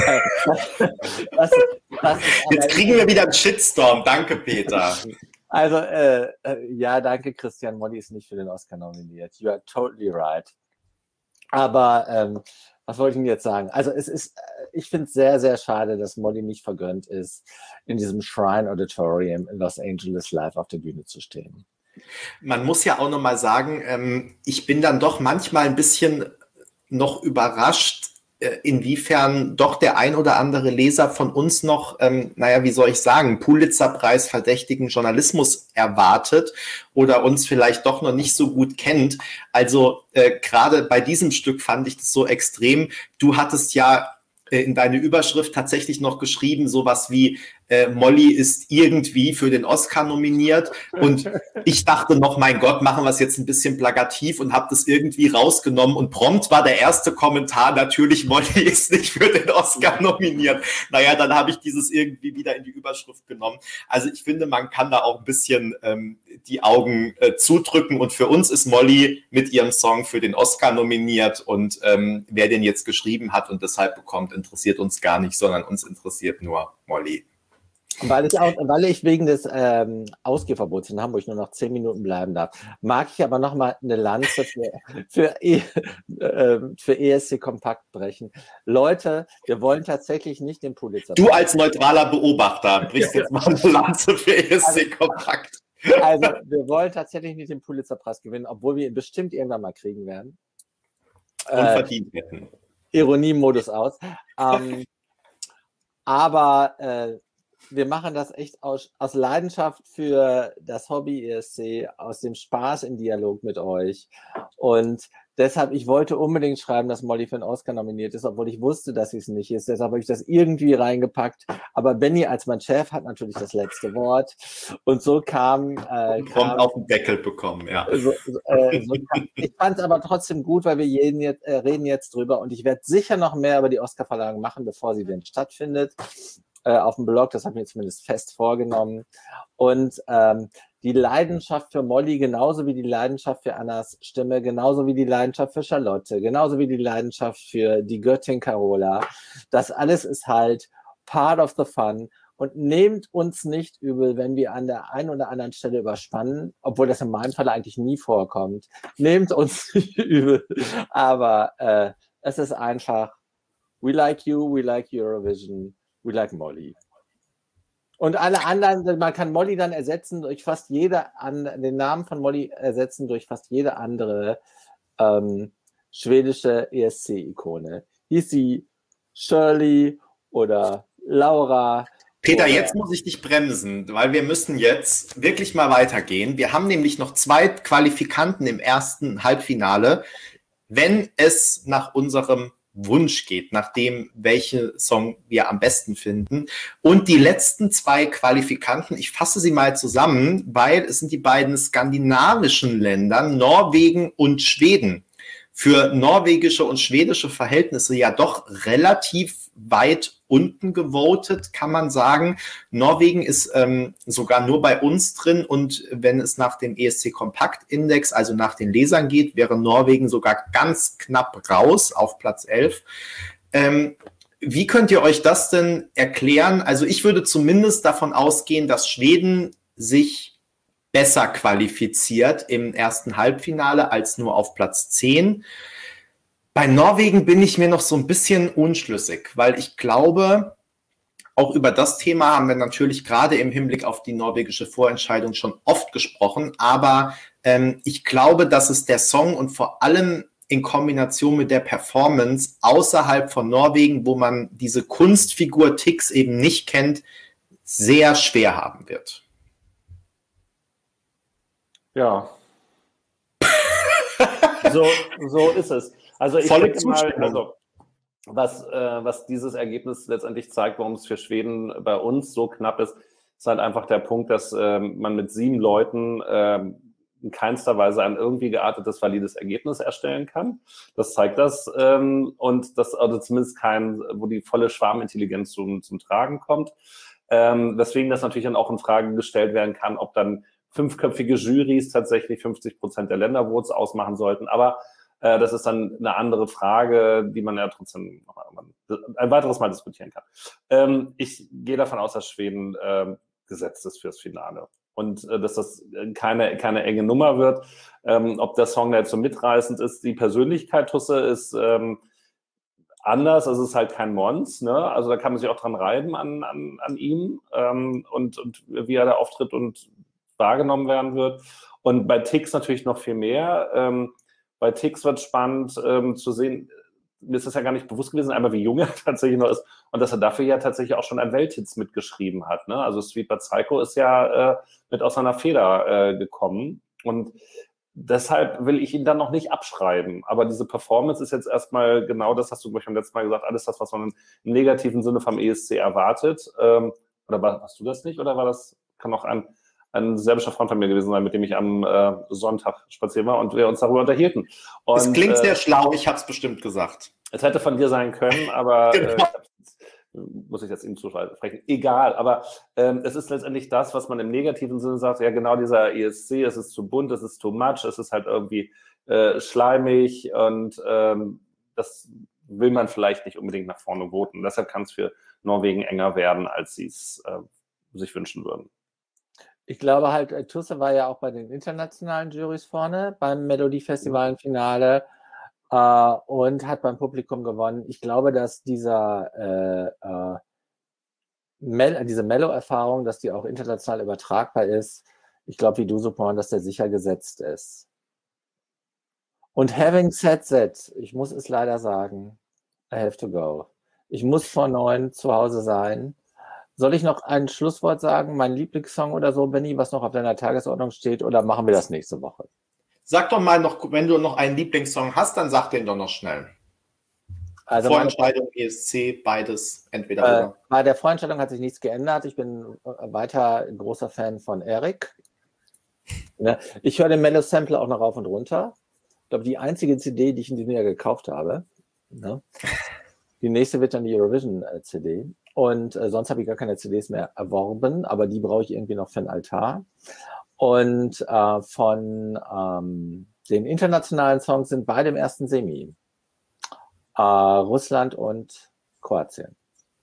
das, das jetzt kriegen wir wieder einen Shitstorm. Danke, Peter. Also, äh, ja, danke, Christian. Molly ist nicht für den Oscar nominiert. You are totally right. Aber ähm, was wollte ich denn jetzt sagen? Also es ist, ich finde es sehr, sehr schade, dass Molly nicht vergönnt ist, in diesem Shrine Auditorium in Los Angeles live auf der Bühne zu stehen. Man muss ja auch noch mal sagen, ähm, ich bin dann doch manchmal ein bisschen noch überrascht, äh, inwiefern doch der ein oder andere Leser von uns noch, ähm, naja, wie soll ich sagen, Pulitzer-Preis verdächtigen Journalismus erwartet oder uns vielleicht doch noch nicht so gut kennt. Also äh, gerade bei diesem Stück fand ich das so extrem. Du hattest ja äh, in deine Überschrift tatsächlich noch geschrieben, sowas wie Äh, Molly ist irgendwie für den Oscar nominiert und ich dachte noch, mein Gott, machen wir es jetzt ein bisschen plakativ und habe das irgendwie rausgenommen und prompt war der erste Kommentar, natürlich, Molly ist nicht für den Oscar nominiert. Naja, dann habe ich dieses irgendwie wieder in die Überschrift genommen. Also ich finde, man kann da auch ein bisschen ähm, die Augen äh, zudrücken und für uns ist Molly mit ihrem Song für den Oscar nominiert und ähm, wer den jetzt geschrieben hat und deshalb bekommt, interessiert uns gar nicht, sondern uns interessiert nur Molly. Weil ich, auch, weil ich wegen des ähm, Ausgehverbots in Hamburg nur noch zehn Minuten bleiben darf, mag ich aber nochmal eine Lanze für, für, e, äh, für E S C Kompakt brechen. Leute, wir wollen tatsächlich nicht den Pulitzer. Du als neutraler Beobachter brichst jetzt mal eine Lanze für E S C Kompakt. Also, wir wollen tatsächlich nicht den Pulitzerpreis gewinnen, obwohl wir ihn bestimmt irgendwann mal kriegen werden. Unverdient hätten. Äh, Ironie-Modus aus. Ähm, aber äh, wir machen das echt aus, aus Leidenschaft für das Hobby E S C, aus dem Spaß im Dialog mit euch. Und deshalb, ich wollte unbedingt schreiben, dass Molly für den Oscar nominiert ist, obwohl ich wusste, dass sie es nicht ist. Deshalb habe ich das irgendwie reingepackt. Aber Benny als mein Chef hat natürlich das letzte Wort. Und so kam... Äh, Kommt kam auf den Deckel bekommen, ja. So, äh, so kam, ich fand es aber trotzdem gut, weil wir jeden jetzt, äh, reden jetzt drüber. Und ich werde sicher noch mehr über die Oscarverleihung machen, bevor sie denn stattfindet. Auf dem Blog, das habe ich mir zumindest fest vorgenommen. Und ähm, die Leidenschaft für Molly, genauso wie die Leidenschaft für Annas Stimme, genauso wie die Leidenschaft für Charlotte, genauso wie die Leidenschaft für die Göttin Carola, das alles ist halt part of the fun. Und nehmt uns nicht übel, wenn wir an der einen oder anderen Stelle überspannen, obwohl das in meinem Fall eigentlich nie vorkommt. Nehmt uns nicht übel, aber äh, es ist einfach, we like you, we like Eurovision. We like Molly. Und alle anderen, man kann Molly dann ersetzen durch fast jede, an, den Namen von Molly ersetzen durch fast jede andere ähm, schwedische E S C-Ikone. Hieß sie Shirley oder Laura. Peter, oder jetzt muss ich dich bremsen, weil wir müssen jetzt wirklich mal weitergehen. Wir haben nämlich noch zwei Qualifikanten im ersten Halbfinale. Wenn es nach unserem Wunsch geht, nach dem, welche Song wir am besten finden. Und die letzten zwei Qualifikanten, ich fasse sie mal zusammen, weil es sind die beiden skandinavischen Länder, Norwegen und Schweden. Für norwegische und schwedische Verhältnisse ja doch relativ weit unten gewotet, kann man sagen. Norwegen ist ähm, sogar nur bei uns drin und wenn es nach dem E S C Kompakt Index, also nach den Lesern geht, wäre Norwegen sogar ganz knapp raus auf Platz elf. Ähm, wie könnt ihr euch das denn erklären? Also ich würde zumindest davon ausgehen, dass Schweden sich besser qualifiziert im ersten Halbfinale als nur auf Platz zehn. Bei Norwegen bin ich mir noch so ein bisschen unschlüssig, weil ich glaube, auch über das Thema haben wir natürlich gerade im Hinblick auf die norwegische Vorentscheidung schon oft gesprochen, aber ähm, ich glaube, dass es der Song und vor allem in Kombination mit der Performance außerhalb von Norwegen, wo man diese Kunstfigur Tix eben nicht kennt, sehr schwer haben wird. Ja. so, so ist es. Also ich Volle denke mal, also was, äh, was dieses Ergebnis letztendlich zeigt, warum es für Schweden bei uns so knapp ist, ist halt einfach der Punkt, dass äh, man mit sieben Leuten äh, in keinster Weise ein irgendwie geartetes, valides Ergebnis erstellen kann. Das zeigt das. Ähm, und das, also zumindest kein, wo die volle Schwarmintelligenz zum, zum Tragen kommt. Ähm, weswegen das natürlich dann auch in Frage gestellt werden kann, ob dann fünfköpfige Jurys tatsächlich fünfzig Prozent der Ländervotes ausmachen sollten. Aber äh, das ist dann eine andere Frage, die man ja trotzdem noch ein weiteres Mal diskutieren kann. Ähm, ich gehe davon aus, dass Schweden äh, gesetzt ist fürs Finale. Und äh, dass das keine, keine enge Nummer wird. Ähm, ob der Song da jetzt so mitreißend ist, die Persönlichkeit Tusse ist ähm, anders, also es ist halt kein Mons, ne? Also da kann man sich auch dran reiben an, an, an ihm ähm, und, und wie er da auftritt und wahrgenommen werden wird. Und bei Tix natürlich noch viel mehr. Ähm, bei Tix wird spannend ähm, zu sehen, mir ist das ja gar nicht bewusst gewesen, einmal wie jung er tatsächlich noch ist und dass er dafür ja tatsächlich auch schon ein Welthits mitgeschrieben hat. Ne? Also Sweet But Psycho ist ja äh, mit aus seiner Feder äh, gekommen und deshalb will ich ihn dann noch nicht abschreiben. Aber diese Performance ist jetzt erstmal genau das, hast du beim letzten Mal gesagt, alles das, was man im negativen Sinne vom E S C erwartet. Ähm, oder war, hast du das nicht? Oder war das, kann auch ein, ein serbischer Freund von mir gewesen sein, mit dem ich am äh, Sonntag spazieren war und wir uns darüber unterhielten. Und, es klingt äh, sehr schlau, ich habe es bestimmt gesagt. Es hätte von dir sein können, aber genau. äh, muss ich jetzt ihm zusprechen. Egal, aber ähm, es ist letztendlich das, was man im negativen Sinne sagt, ja genau dieser E S C, es ist zu bunt, es ist too much, es ist halt irgendwie äh, schleimig und ähm, das will man vielleicht nicht unbedingt nach vorne voten. Deshalb kann es für Norwegen enger werden, als sie es äh, sich wünschen würden. Ich glaube halt, äh, Tusse war ja auch bei den internationalen Jurys vorne, beim Melodiefestival-Finale äh, und hat beim Publikum gewonnen. Ich glaube, dass dieser, äh, äh, Mel diese Mello-Erfahrung, dass die auch international übertragbar ist, ich glaube, wie du so Porn, dass der sicher gesetzt ist. Und having said that, ich muss es leider sagen, I have to go. Ich muss vor neun zu Hause sein. Soll ich noch ein Schlusswort sagen, mein Lieblingssong oder so, Benni, was noch auf deiner Tagesordnung steht, oder machen wir das nächste Woche? Sag doch mal noch, wenn du noch einen Lieblingssong hast, dann sag den doch noch schnell. Also Vorentscheidung, E S C, beides, entweder äh, oder. Bei der Vorentscheidung hat sich nichts geändert. Ich bin weiter ein großer Fan von Eric. Ja, ich höre den Mellow Sample auch noch rauf und runter. Ich glaube, die einzige C D, die ich in diesem Jahr gekauft habe. Ja. Die nächste wird dann die Eurovision-C D. Und äh, sonst habe ich gar keine C Ds mehr erworben, aber die brauche ich irgendwie noch für den Altar. Und äh, von ähm, den internationalen Songs sind beide im ersten Semi. Äh, Russland und Kroatien.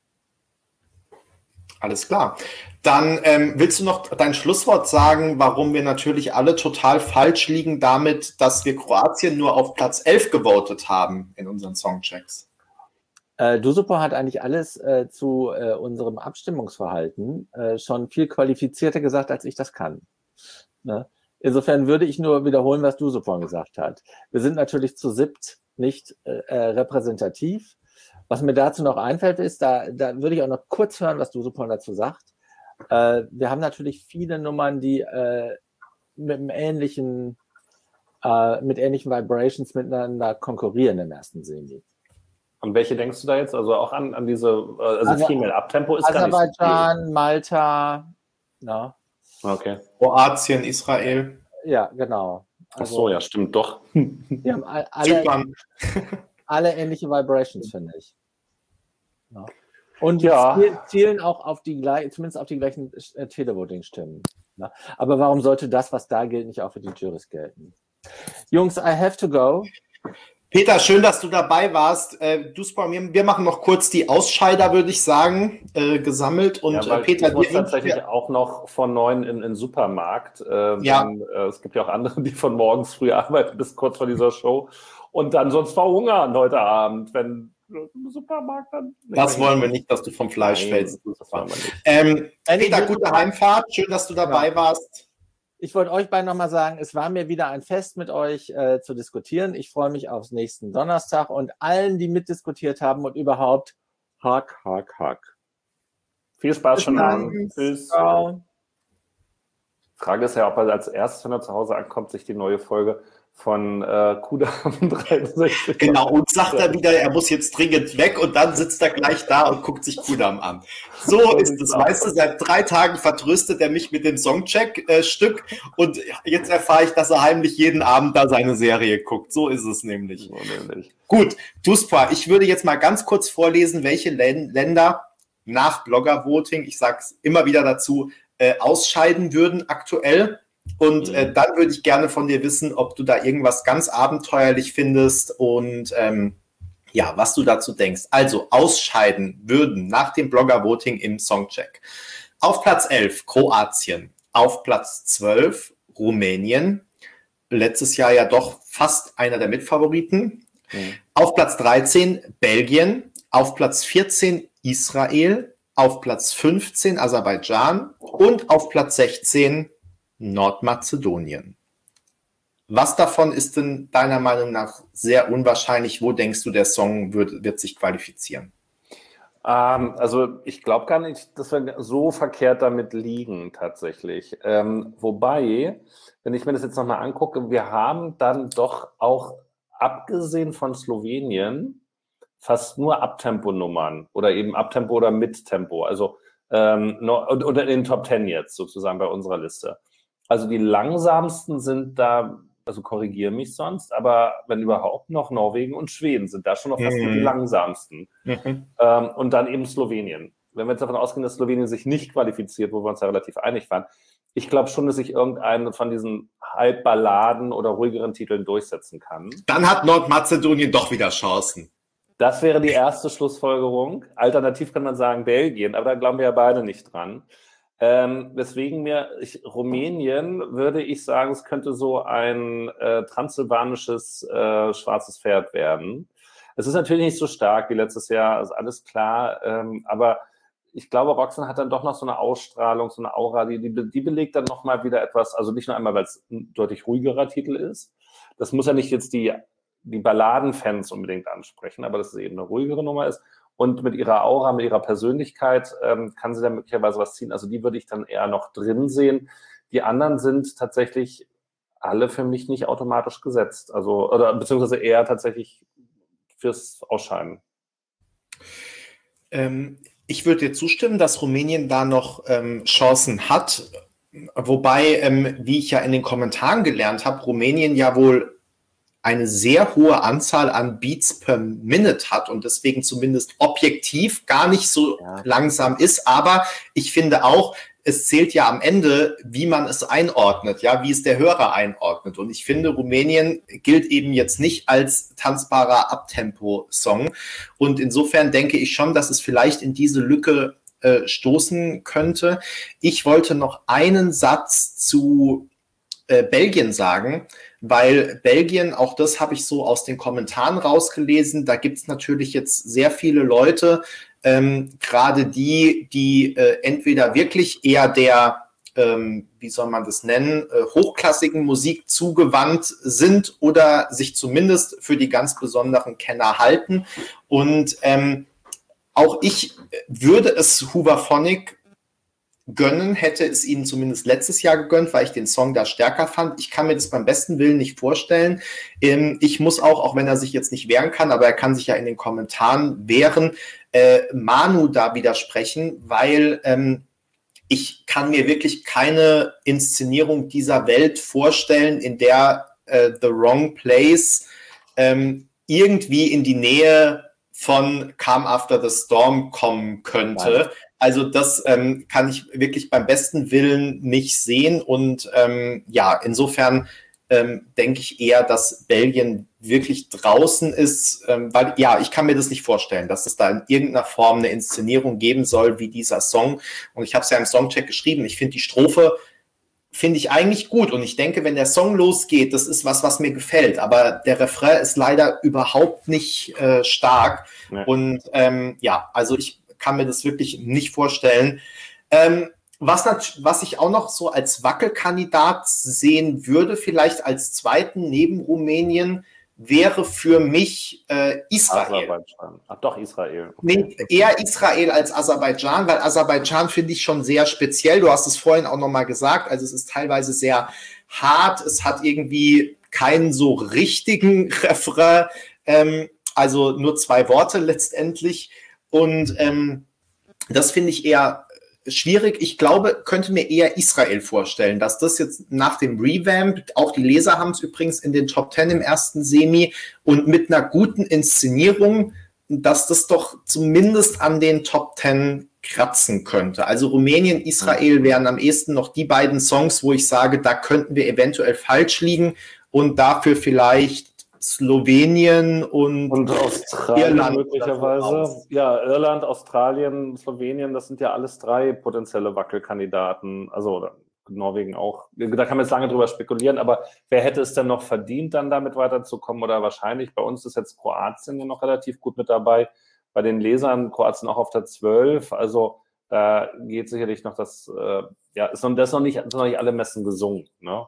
Alles klar. Dann ähm, willst du noch dein Schlusswort sagen, warum wir natürlich alle total falsch liegen damit, dass wir Kroatien nur auf Platz elf gewotet haben in unseren Songchecks? Äh, Dusupo hat eigentlich alles äh, zu äh, unserem Abstimmungsverhalten äh, schon viel qualifizierter gesagt, als ich das kann. Ne? Insofern würde ich nur wiederholen, was Dusupo gesagt hat. Wir sind natürlich zu siebt nicht äh, repräsentativ. Was mir dazu noch einfällt, ist, da, da würde ich auch noch kurz hören, was Dusupo dazu sagt. Äh, wir haben natürlich viele Nummern, die äh, mit einem ähnlichen, äh, mit ähnlichen Vibrations miteinander konkurrieren im ersten Semi. An welche denkst du da jetzt? Also auch an, an diese, also, also Female Abtempo ist gar nicht Aserbaidschan, so Malta, na. Okay. Kroatien, Israel. Ja, genau. Also, Ach so, ja, stimmt doch. Wir haben alle, alle ähnliche Vibrations, finde ich. Ja. Und die ja. zielen auch auf die gleichen, zumindest auf die gleichen äh, Televoting-Stimmen. Ja. Aber warum sollte das, was da gilt, nicht auch für die Juries gelten? Jungs, I have to go. Peter, schön, dass du dabei warst. Äh, du, wir machen noch kurz die Ausscheider, würde ich sagen, äh, gesammelt. Und ja, äh, Peter, ich muss tatsächlich ja auch noch von neun in den Supermarkt. Äh, ja. Denn, äh, es gibt ja auch andere, die von morgens früh arbeiten bis kurz vor dieser Show und dann sonst verhungern heute Abend, wenn im Supermarkt dann. Das wollen wir nicht, dass du vom Fleisch Nein, fällst. Das wollen wir nicht. Ähm, Peter, gute Heimfahrt. Schön, dass du dabei ja. warst. Ich wollte euch beiden nochmal sagen, es war mir wieder ein Fest, mit euch äh, zu diskutieren. Ich freue mich aufs nächsten Donnerstag und allen, die mitdiskutiert haben und überhaupt Hack, Hack, Hack. Viel Spaß schon an. Tschüss. Ciao. Frage ist ja, ob er als erstes, wenn er zu Hause ankommt, sich die neue Folge von äh, Kudam dreiundsechzig. Genau, und sagt er wieder, er muss jetzt dringend weg und dann sitzt er gleich da und guckt sich Kudam an. So ist es, weißt du, seit drei Tagen vertröstet er mich mit dem Songcheck-Stück äh, und jetzt erfahre ich, dass er heimlich jeden Abend da seine Serie guckt. So ist es nämlich. So nämlich. Gut, Duspa, ich würde jetzt mal ganz kurz vorlesen, welche Länder nach Blogger-Voting, ich sage es immer wieder dazu, äh, ausscheiden würden aktuell. Und äh, dann würde ich gerne von dir wissen, ob du da irgendwas ganz abenteuerlich findest und ähm, ja, was du dazu denkst. Also ausscheiden würden nach dem Blogger-Voting im Songcheck. Auf Platz elf Kroatien, auf Platz zwölf Rumänien, letztes Jahr ja doch fast einer der Mitfavoriten. Mhm. Auf Platz dreizehn Belgien, auf Platz vierzehn Israel, auf Platz fünfzehn Aserbaidschan und auf Platz sechzehn Nordmazedonien. Was davon ist denn deiner Meinung nach sehr unwahrscheinlich? Wo denkst du, der Song wird, wird sich qualifizieren? Ähm, also ich glaube gar nicht, dass wir so verkehrt damit liegen tatsächlich. Ähm, wobei, wenn ich mir das jetzt nochmal angucke, wir haben dann doch auch, abgesehen von Slowenien, fast nur Abtempo-Nummern oder eben Abtempo oder Mittempo, also ähm, oder in den Top Ten jetzt sozusagen bei unserer Liste. Also die langsamsten sind da, also korrigiere mich sonst, aber wenn überhaupt noch Norwegen und Schweden sind da schon noch fast mhm. die langsamsten. Mhm. Ähm, und dann eben Slowenien. Wenn wir jetzt davon ausgehen, dass Slowenien sich nicht qualifiziert, wo wir uns ja relativ einig waren, ich glaube schon, dass sich irgendeine von diesen Halbballaden oder ruhigeren Titeln durchsetzen kann. Dann hat Nordmazedonien doch wieder Chancen. Das wäre die erste Schlussfolgerung. Alternativ kann man sagen Belgien, aber da glauben wir ja beide nicht dran. Ähm, weswegen mir ich, Rumänien, würde ich sagen, es könnte so ein äh, transsilvanisches äh, schwarzes Pferd werden. Es ist natürlich nicht so stark wie letztes Jahr, ist alles klar, ähm, aber ich glaube, Roxanne hat dann doch noch so eine Ausstrahlung, so eine Aura, die, die, die belegt dann nochmal wieder etwas, also nicht nur einmal, weil es ein deutlich ruhigerer Titel ist. Das muss ja nicht jetzt die, die Balladenfans unbedingt ansprechen, aber dass es eben eine ruhigere Nummer ist. Und mit ihrer Aura, mit ihrer Persönlichkeit ähm, kann sie dann möglicherweise was ziehen. Also die würde ich dann eher noch drin sehen. Die anderen sind tatsächlich alle für mich nicht automatisch gesetzt. Also, oder beziehungsweise eher tatsächlich fürs Ausscheiden. Ähm, ich würde dir zustimmen, dass Rumänien da noch ähm, Chancen hat. Wobei, ähm, wie ich ja in den Kommentaren gelernt habe, Rumänien ja wohl eine sehr hohe Anzahl an Beats per Minute hat und deswegen zumindest objektiv gar nicht so ja. langsam ist. Aber ich finde auch, es zählt ja am Ende, wie man es einordnet, ja, wie es der Hörer einordnet. Und ich finde, Rumänien gilt eben jetzt nicht als tanzbarer Abtempo-Song. Und insofern denke ich schon, dass es vielleicht in diese Lücke äh, stoßen könnte. Ich wollte noch einen Satz zu äh, Belgien sagen, weil Belgien, auch das habe ich so aus den Kommentaren rausgelesen, da gibt es natürlich jetzt sehr viele Leute, ähm, gerade die, die äh, entweder wirklich eher der, ähm, wie soll man das nennen, äh, hochklassigen Musik zugewandt sind oder sich zumindest für die ganz besonderen Kenner halten. Und ähm, auch ich würde es Hooverphonic gönnen, hätte es ihnen zumindest letztes Jahr gegönnt, weil ich den Song da stärker fand. Ich kann mir das beim besten Willen nicht vorstellen. Ähm, ich muss auch, auch wenn er sich jetzt nicht wehren kann, aber er kann sich ja in den Kommentaren wehren, äh, Manu da widersprechen, weil ähm, ich kann mir wirklich keine Inszenierung dieser Welt vorstellen, in der äh, The Wrong Place ähm, irgendwie in die Nähe von Calm After the Storm kommen könnte. Nein. Also das ähm, kann ich wirklich beim besten Willen nicht sehen. Und ähm, ja, insofern ähm, denke ich eher, dass Belgien wirklich draußen ist. Ähm, weil ja, ich kann mir das nicht vorstellen, dass es da in irgendeiner Form eine Inszenierung geben soll wie dieser Song. Und ich habe es ja im Songcheck geschrieben. Ich finde die Strophe, finde ich eigentlich gut. Und ich denke, wenn der Song losgeht, das ist was, was mir gefällt. Aber der Refrain ist leider überhaupt nicht äh, stark. Ja. Und ähm, ja, also ich kann mir das wirklich nicht vorstellen. Ähm, was, was ich auch noch so als Wackelkandidat sehen würde, vielleicht als zweiten neben Rumänien, wäre für mich äh, Israel. Aserbaidschan. Ach doch, Israel. Okay. Nee, eher Israel als Aserbaidschan, weil Aserbaidschan finde ich schon sehr speziell. Du hast es vorhin auch nochmal gesagt. Also es ist teilweise sehr hart. Es hat irgendwie keinen so richtigen Refrain. Ähm, also nur zwei Worte letztendlich. Und ähm, das finde ich eher schwierig. Ich glaube, könnte mir eher Israel vorstellen, dass das jetzt nach dem Revamp, auch die Leser haben es übrigens in den Top Ten im ersten Semi und mit einer guten Inszenierung, dass das doch zumindest an den Top Ten kratzen könnte. Also Rumänien, Israel wären am ehesten noch die beiden Songs, wo ich sage, da könnten wir eventuell falsch liegen und dafür vielleicht Slowenien und, und Australien Irland möglicherweise. Ja, Irland, Australien, Slowenien, das sind ja alles drei potenzielle Wackelkandidaten. Also oder Norwegen auch. Da kann man jetzt lange drüber spekulieren, aber wer hätte es denn noch verdient, dann damit weiterzukommen? Oder wahrscheinlich, bei uns ist jetzt Kroatien ja noch relativ gut mit dabei. Bei den Lesern Kroatien auch auf der zwölf. Also da geht sicherlich noch das, äh, ja, ist noch, das ist noch nicht, sind noch nicht alle Messen gesungen, ne?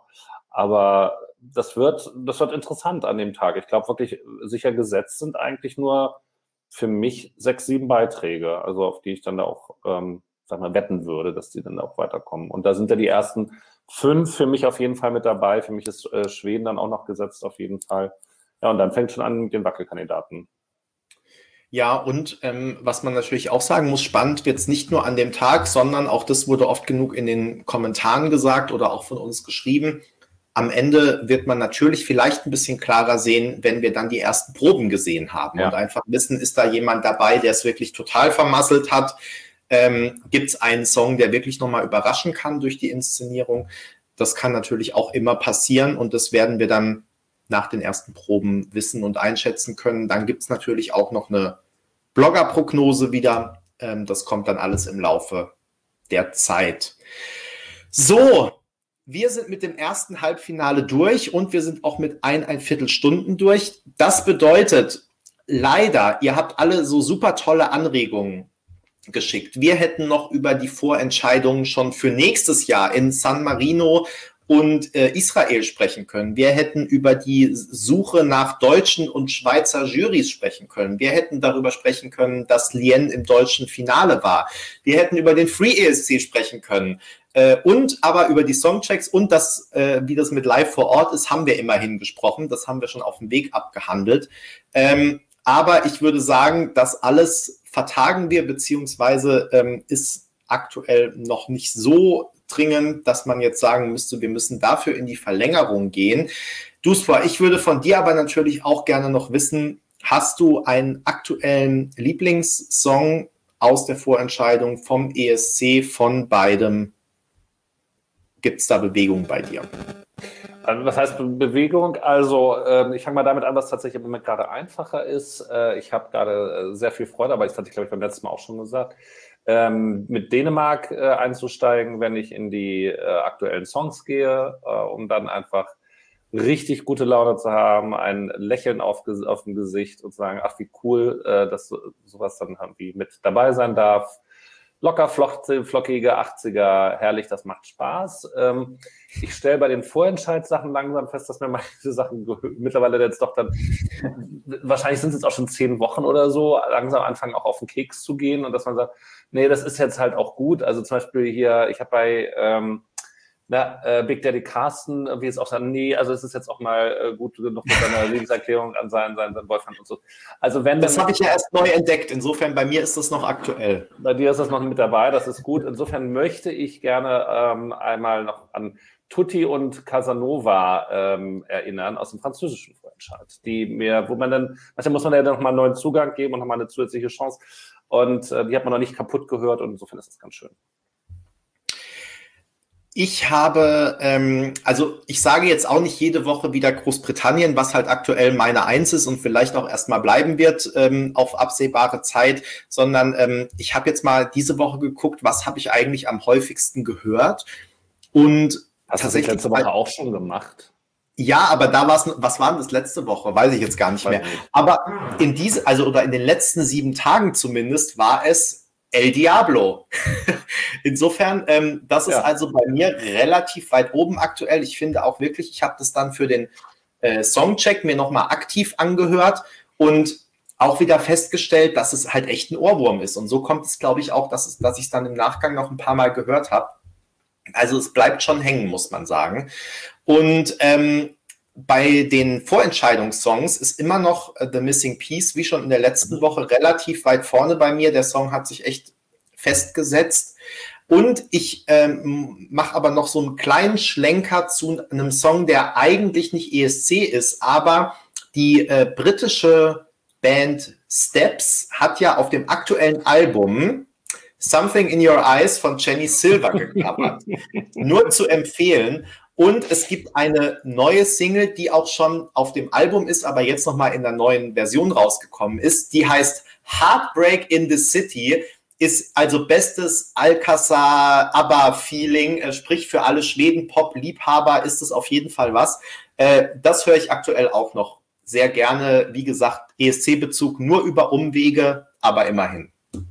Aber das wird, das wird interessant an dem Tag. Ich glaube wirklich, sicher gesetzt sind eigentlich nur für mich sechs, sieben Beiträge, also auf die ich dann da auch, ähm, sag mal, wetten würde, dass die dann auch weiterkommen. Und da sind ja die ersten fünf für mich auf jeden Fall mit dabei. Für mich ist äh, Schweden dann auch noch gesetzt auf jeden Fall. Ja, und dann fängt schon an mit den Wackelkandidaten. Ja, und ähm, was man natürlich auch sagen muss, spannend wird es nicht nur an dem Tag, sondern auch das wurde oft genug in den Kommentaren gesagt oder auch von uns geschrieben. Am Ende wird man natürlich vielleicht ein bisschen klarer sehen, wenn wir dann die ersten Proben gesehen haben ja. und einfach wissen, ist da jemand dabei, der es wirklich total vermasselt hat? Ähm, gibt es einen Song, der wirklich nochmal überraschen kann durch die Inszenierung? Das kann natürlich auch immer passieren und das werden wir dann nach den ersten Proben wissen und einschätzen können. Dann gibt es natürlich auch noch eine Blogger-Prognose wieder. Ähm, das kommt dann alles im Laufe der Zeit. So, wir sind mit dem ersten Halbfinale durch und wir sind auch mit eineinviertel Stunden durch. Das bedeutet, leider, ihr habt alle so super tolle Anregungen geschickt. Wir hätten noch über die Vorentscheidungen schon für nächstes Jahr in San Marino und äh, Israel sprechen können. Wir hätten über die Suche nach deutschen und Schweizer Jurys sprechen können. Wir hätten darüber sprechen können, dass Lien im deutschen Finale war. Wir hätten über den Free E S C sprechen können. Äh, und aber über die Songchecks und das, äh, wie das mit Live vor Ort ist, haben wir immerhin gesprochen. Das haben wir schon auf dem Weg abgehandelt. Ähm, aber ich würde sagen, das alles vertagen wir, beziehungsweise ähm, ist aktuell noch nicht so dringend, dass man jetzt sagen müsste, wir müssen dafür in die Verlängerung gehen. Duspa, ich würde von dir aber natürlich auch gerne noch wissen, hast du einen aktuellen Lieblingssong aus der Vorentscheidung vom E S C, von beidem? Gibt es da Bewegung bei dir? Was heißt Bewegung? Also ähm, ich fange mal damit an, was tatsächlich im Moment gerade einfacher ist. Äh, ich habe gerade äh, sehr viel Freude, aber das hatte ich, glaube ich, beim letzten Mal auch schon gesagt, ähm, mit Dänemark äh, einzusteigen, wenn ich in die äh, aktuellen Songs gehe, äh, um dann einfach richtig gute Laune zu haben, ein Lächeln auf, auf dem Gesicht und sagen, ach wie cool, äh, dass so, sowas dann irgendwie mit dabei sein darf. Locker, flockige achtziger, herrlich, das macht Spaß. Ähm, ich stelle bei den Vorentscheidssachen langsam fest, dass mir manche Sachen mittlerweile jetzt doch dann, wahrscheinlich sind es jetzt auch schon zehn Wochen oder so, langsam anfangen auch auf den Keks zu gehen und dass man sagt, nee, das ist jetzt halt auch gut. Also zum Beispiel hier, ich habe bei ähm, na, äh, Big Daddy Carsten, wie es auch sagt, nee, also es ist jetzt auch mal äh, gut genug mit seiner Liebeserklärung an seinen, seinen, seinen Boyfriend und so. Also wenn das habe ich ja erst neu entdeckt, insofern bei mir ist das noch aktuell. Bei dir ist das noch mit dabei, das ist gut. Insofern möchte ich gerne ähm, einmal noch an Tutti und Casanova ähm, erinnern aus dem französischen Vorentscheid, die mir, wo man dann, manchmal muss man ja noch mal einen neuen Zugang geben und noch mal eine zusätzliche Chance und äh, die hat man noch nicht kaputt gehört und insofern ist das ganz schön. Ich habe, ähm, also ich sage jetzt auch nicht jede Woche wieder Großbritannien, was halt aktuell meine Eins ist und vielleicht auch erstmal bleiben wird ähm, auf absehbare Zeit, sondern ähm, ich habe jetzt mal diese Woche geguckt, was habe ich eigentlich am häufigsten gehört und hast tatsächlich du das letzte Woche auch schon gemacht? Ja, aber da war es, was war denn das letzte Woche? Weiß ich jetzt gar nicht mehr. Aber in diese, also oder in den letzten sieben Tagen zumindest war es El Diablo. Insofern, ähm, das ist ja. also bei mir relativ weit oben aktuell. Ich finde auch wirklich, ich habe das dann für den äh, Songcheck mir nochmal aktiv angehört und auch wieder festgestellt, dass es halt echt ein Ohrwurm ist. Und so kommt es, glaube ich, auch, dass, es, dass ich es dann im Nachgang noch ein paar Mal gehört habe. Also es bleibt schon hängen, muss man sagen. Und ähm, bei den Vorentscheidungssongs ist immer noch uh, The Missing Piece, wie schon in der letzten Woche, relativ weit vorne bei mir. Der Song hat sich echt festgesetzt. Und ich ähm, mache aber noch so einen kleinen Schlenker zu einem Song, der eigentlich nicht E S C ist, aber die äh, britische Band Steps hat ja auf dem aktuellen Album Something in Your Eyes von Jenny Silver gecovert. Nur zu empfehlen. Und es gibt eine neue Single, die auch schon auf dem Album ist, aber jetzt nochmal in der neuen Version rausgekommen ist. Die heißt Heartbreak in the City, ist also bestes Alcázar-ABBA-Feeling, sprich für alle Schweden-Pop-Liebhaber ist es auf jeden Fall was. Das höre ich aktuell auch noch sehr gerne. Wie gesagt, E S C-Bezug nur über Umwege, aber immerhin.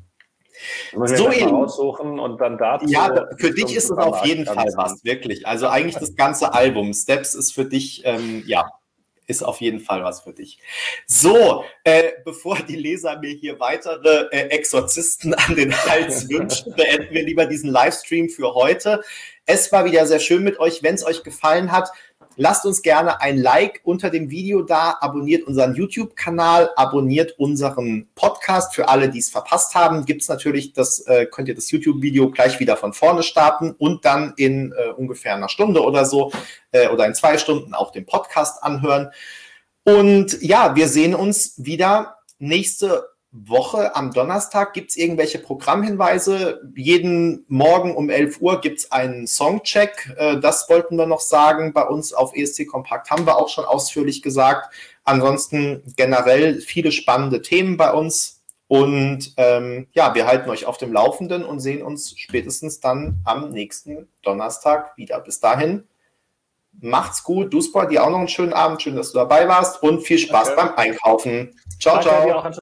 So aussuchen und dann dazu. Ja, für dich ist es auf jeden Fall was, wirklich. Also eigentlich das ganze Album. Steps ist für dich, ähm, ja, ist auf jeden Fall was für dich. So, äh, bevor die Leser mir hier weitere äh, Exorzisten an den Hals wünschen, beenden wir lieber diesen Livestream für heute. Es war wieder sehr schön mit euch. Wenn es euch gefallen hat, lasst uns gerne ein Like unter dem Video da, abonniert unseren YouTube-Kanal, abonniert unseren Podcast. Für alle, die es verpasst haben, gibt es natürlich, das äh, könnt ihr das YouTube-Video gleich wieder von vorne starten und dann in äh, ungefähr einer Stunde oder so äh, oder in zwei Stunden auch den Podcast anhören. Und ja, wir sehen uns wieder nächste Woche am Donnerstag. Gibt es irgendwelche Programmhinweise? Jeden Morgen um elf Uhr gibt es einen Songcheck. Äh, das wollten wir noch sagen. Bei uns auf E S C Kompakt haben wir auch schon ausführlich gesagt. Ansonsten generell viele spannende Themen bei uns. Und ähm, ja, wir halten euch auf dem Laufenden und sehen uns spätestens dann am nächsten Donnerstag wieder. Bis dahin, macht's gut. Duspa, dir auch noch einen schönen Abend. Schön, dass du dabei warst und viel Spaß Danke. beim Einkaufen. Ciao, Danke, ciao. dir auch.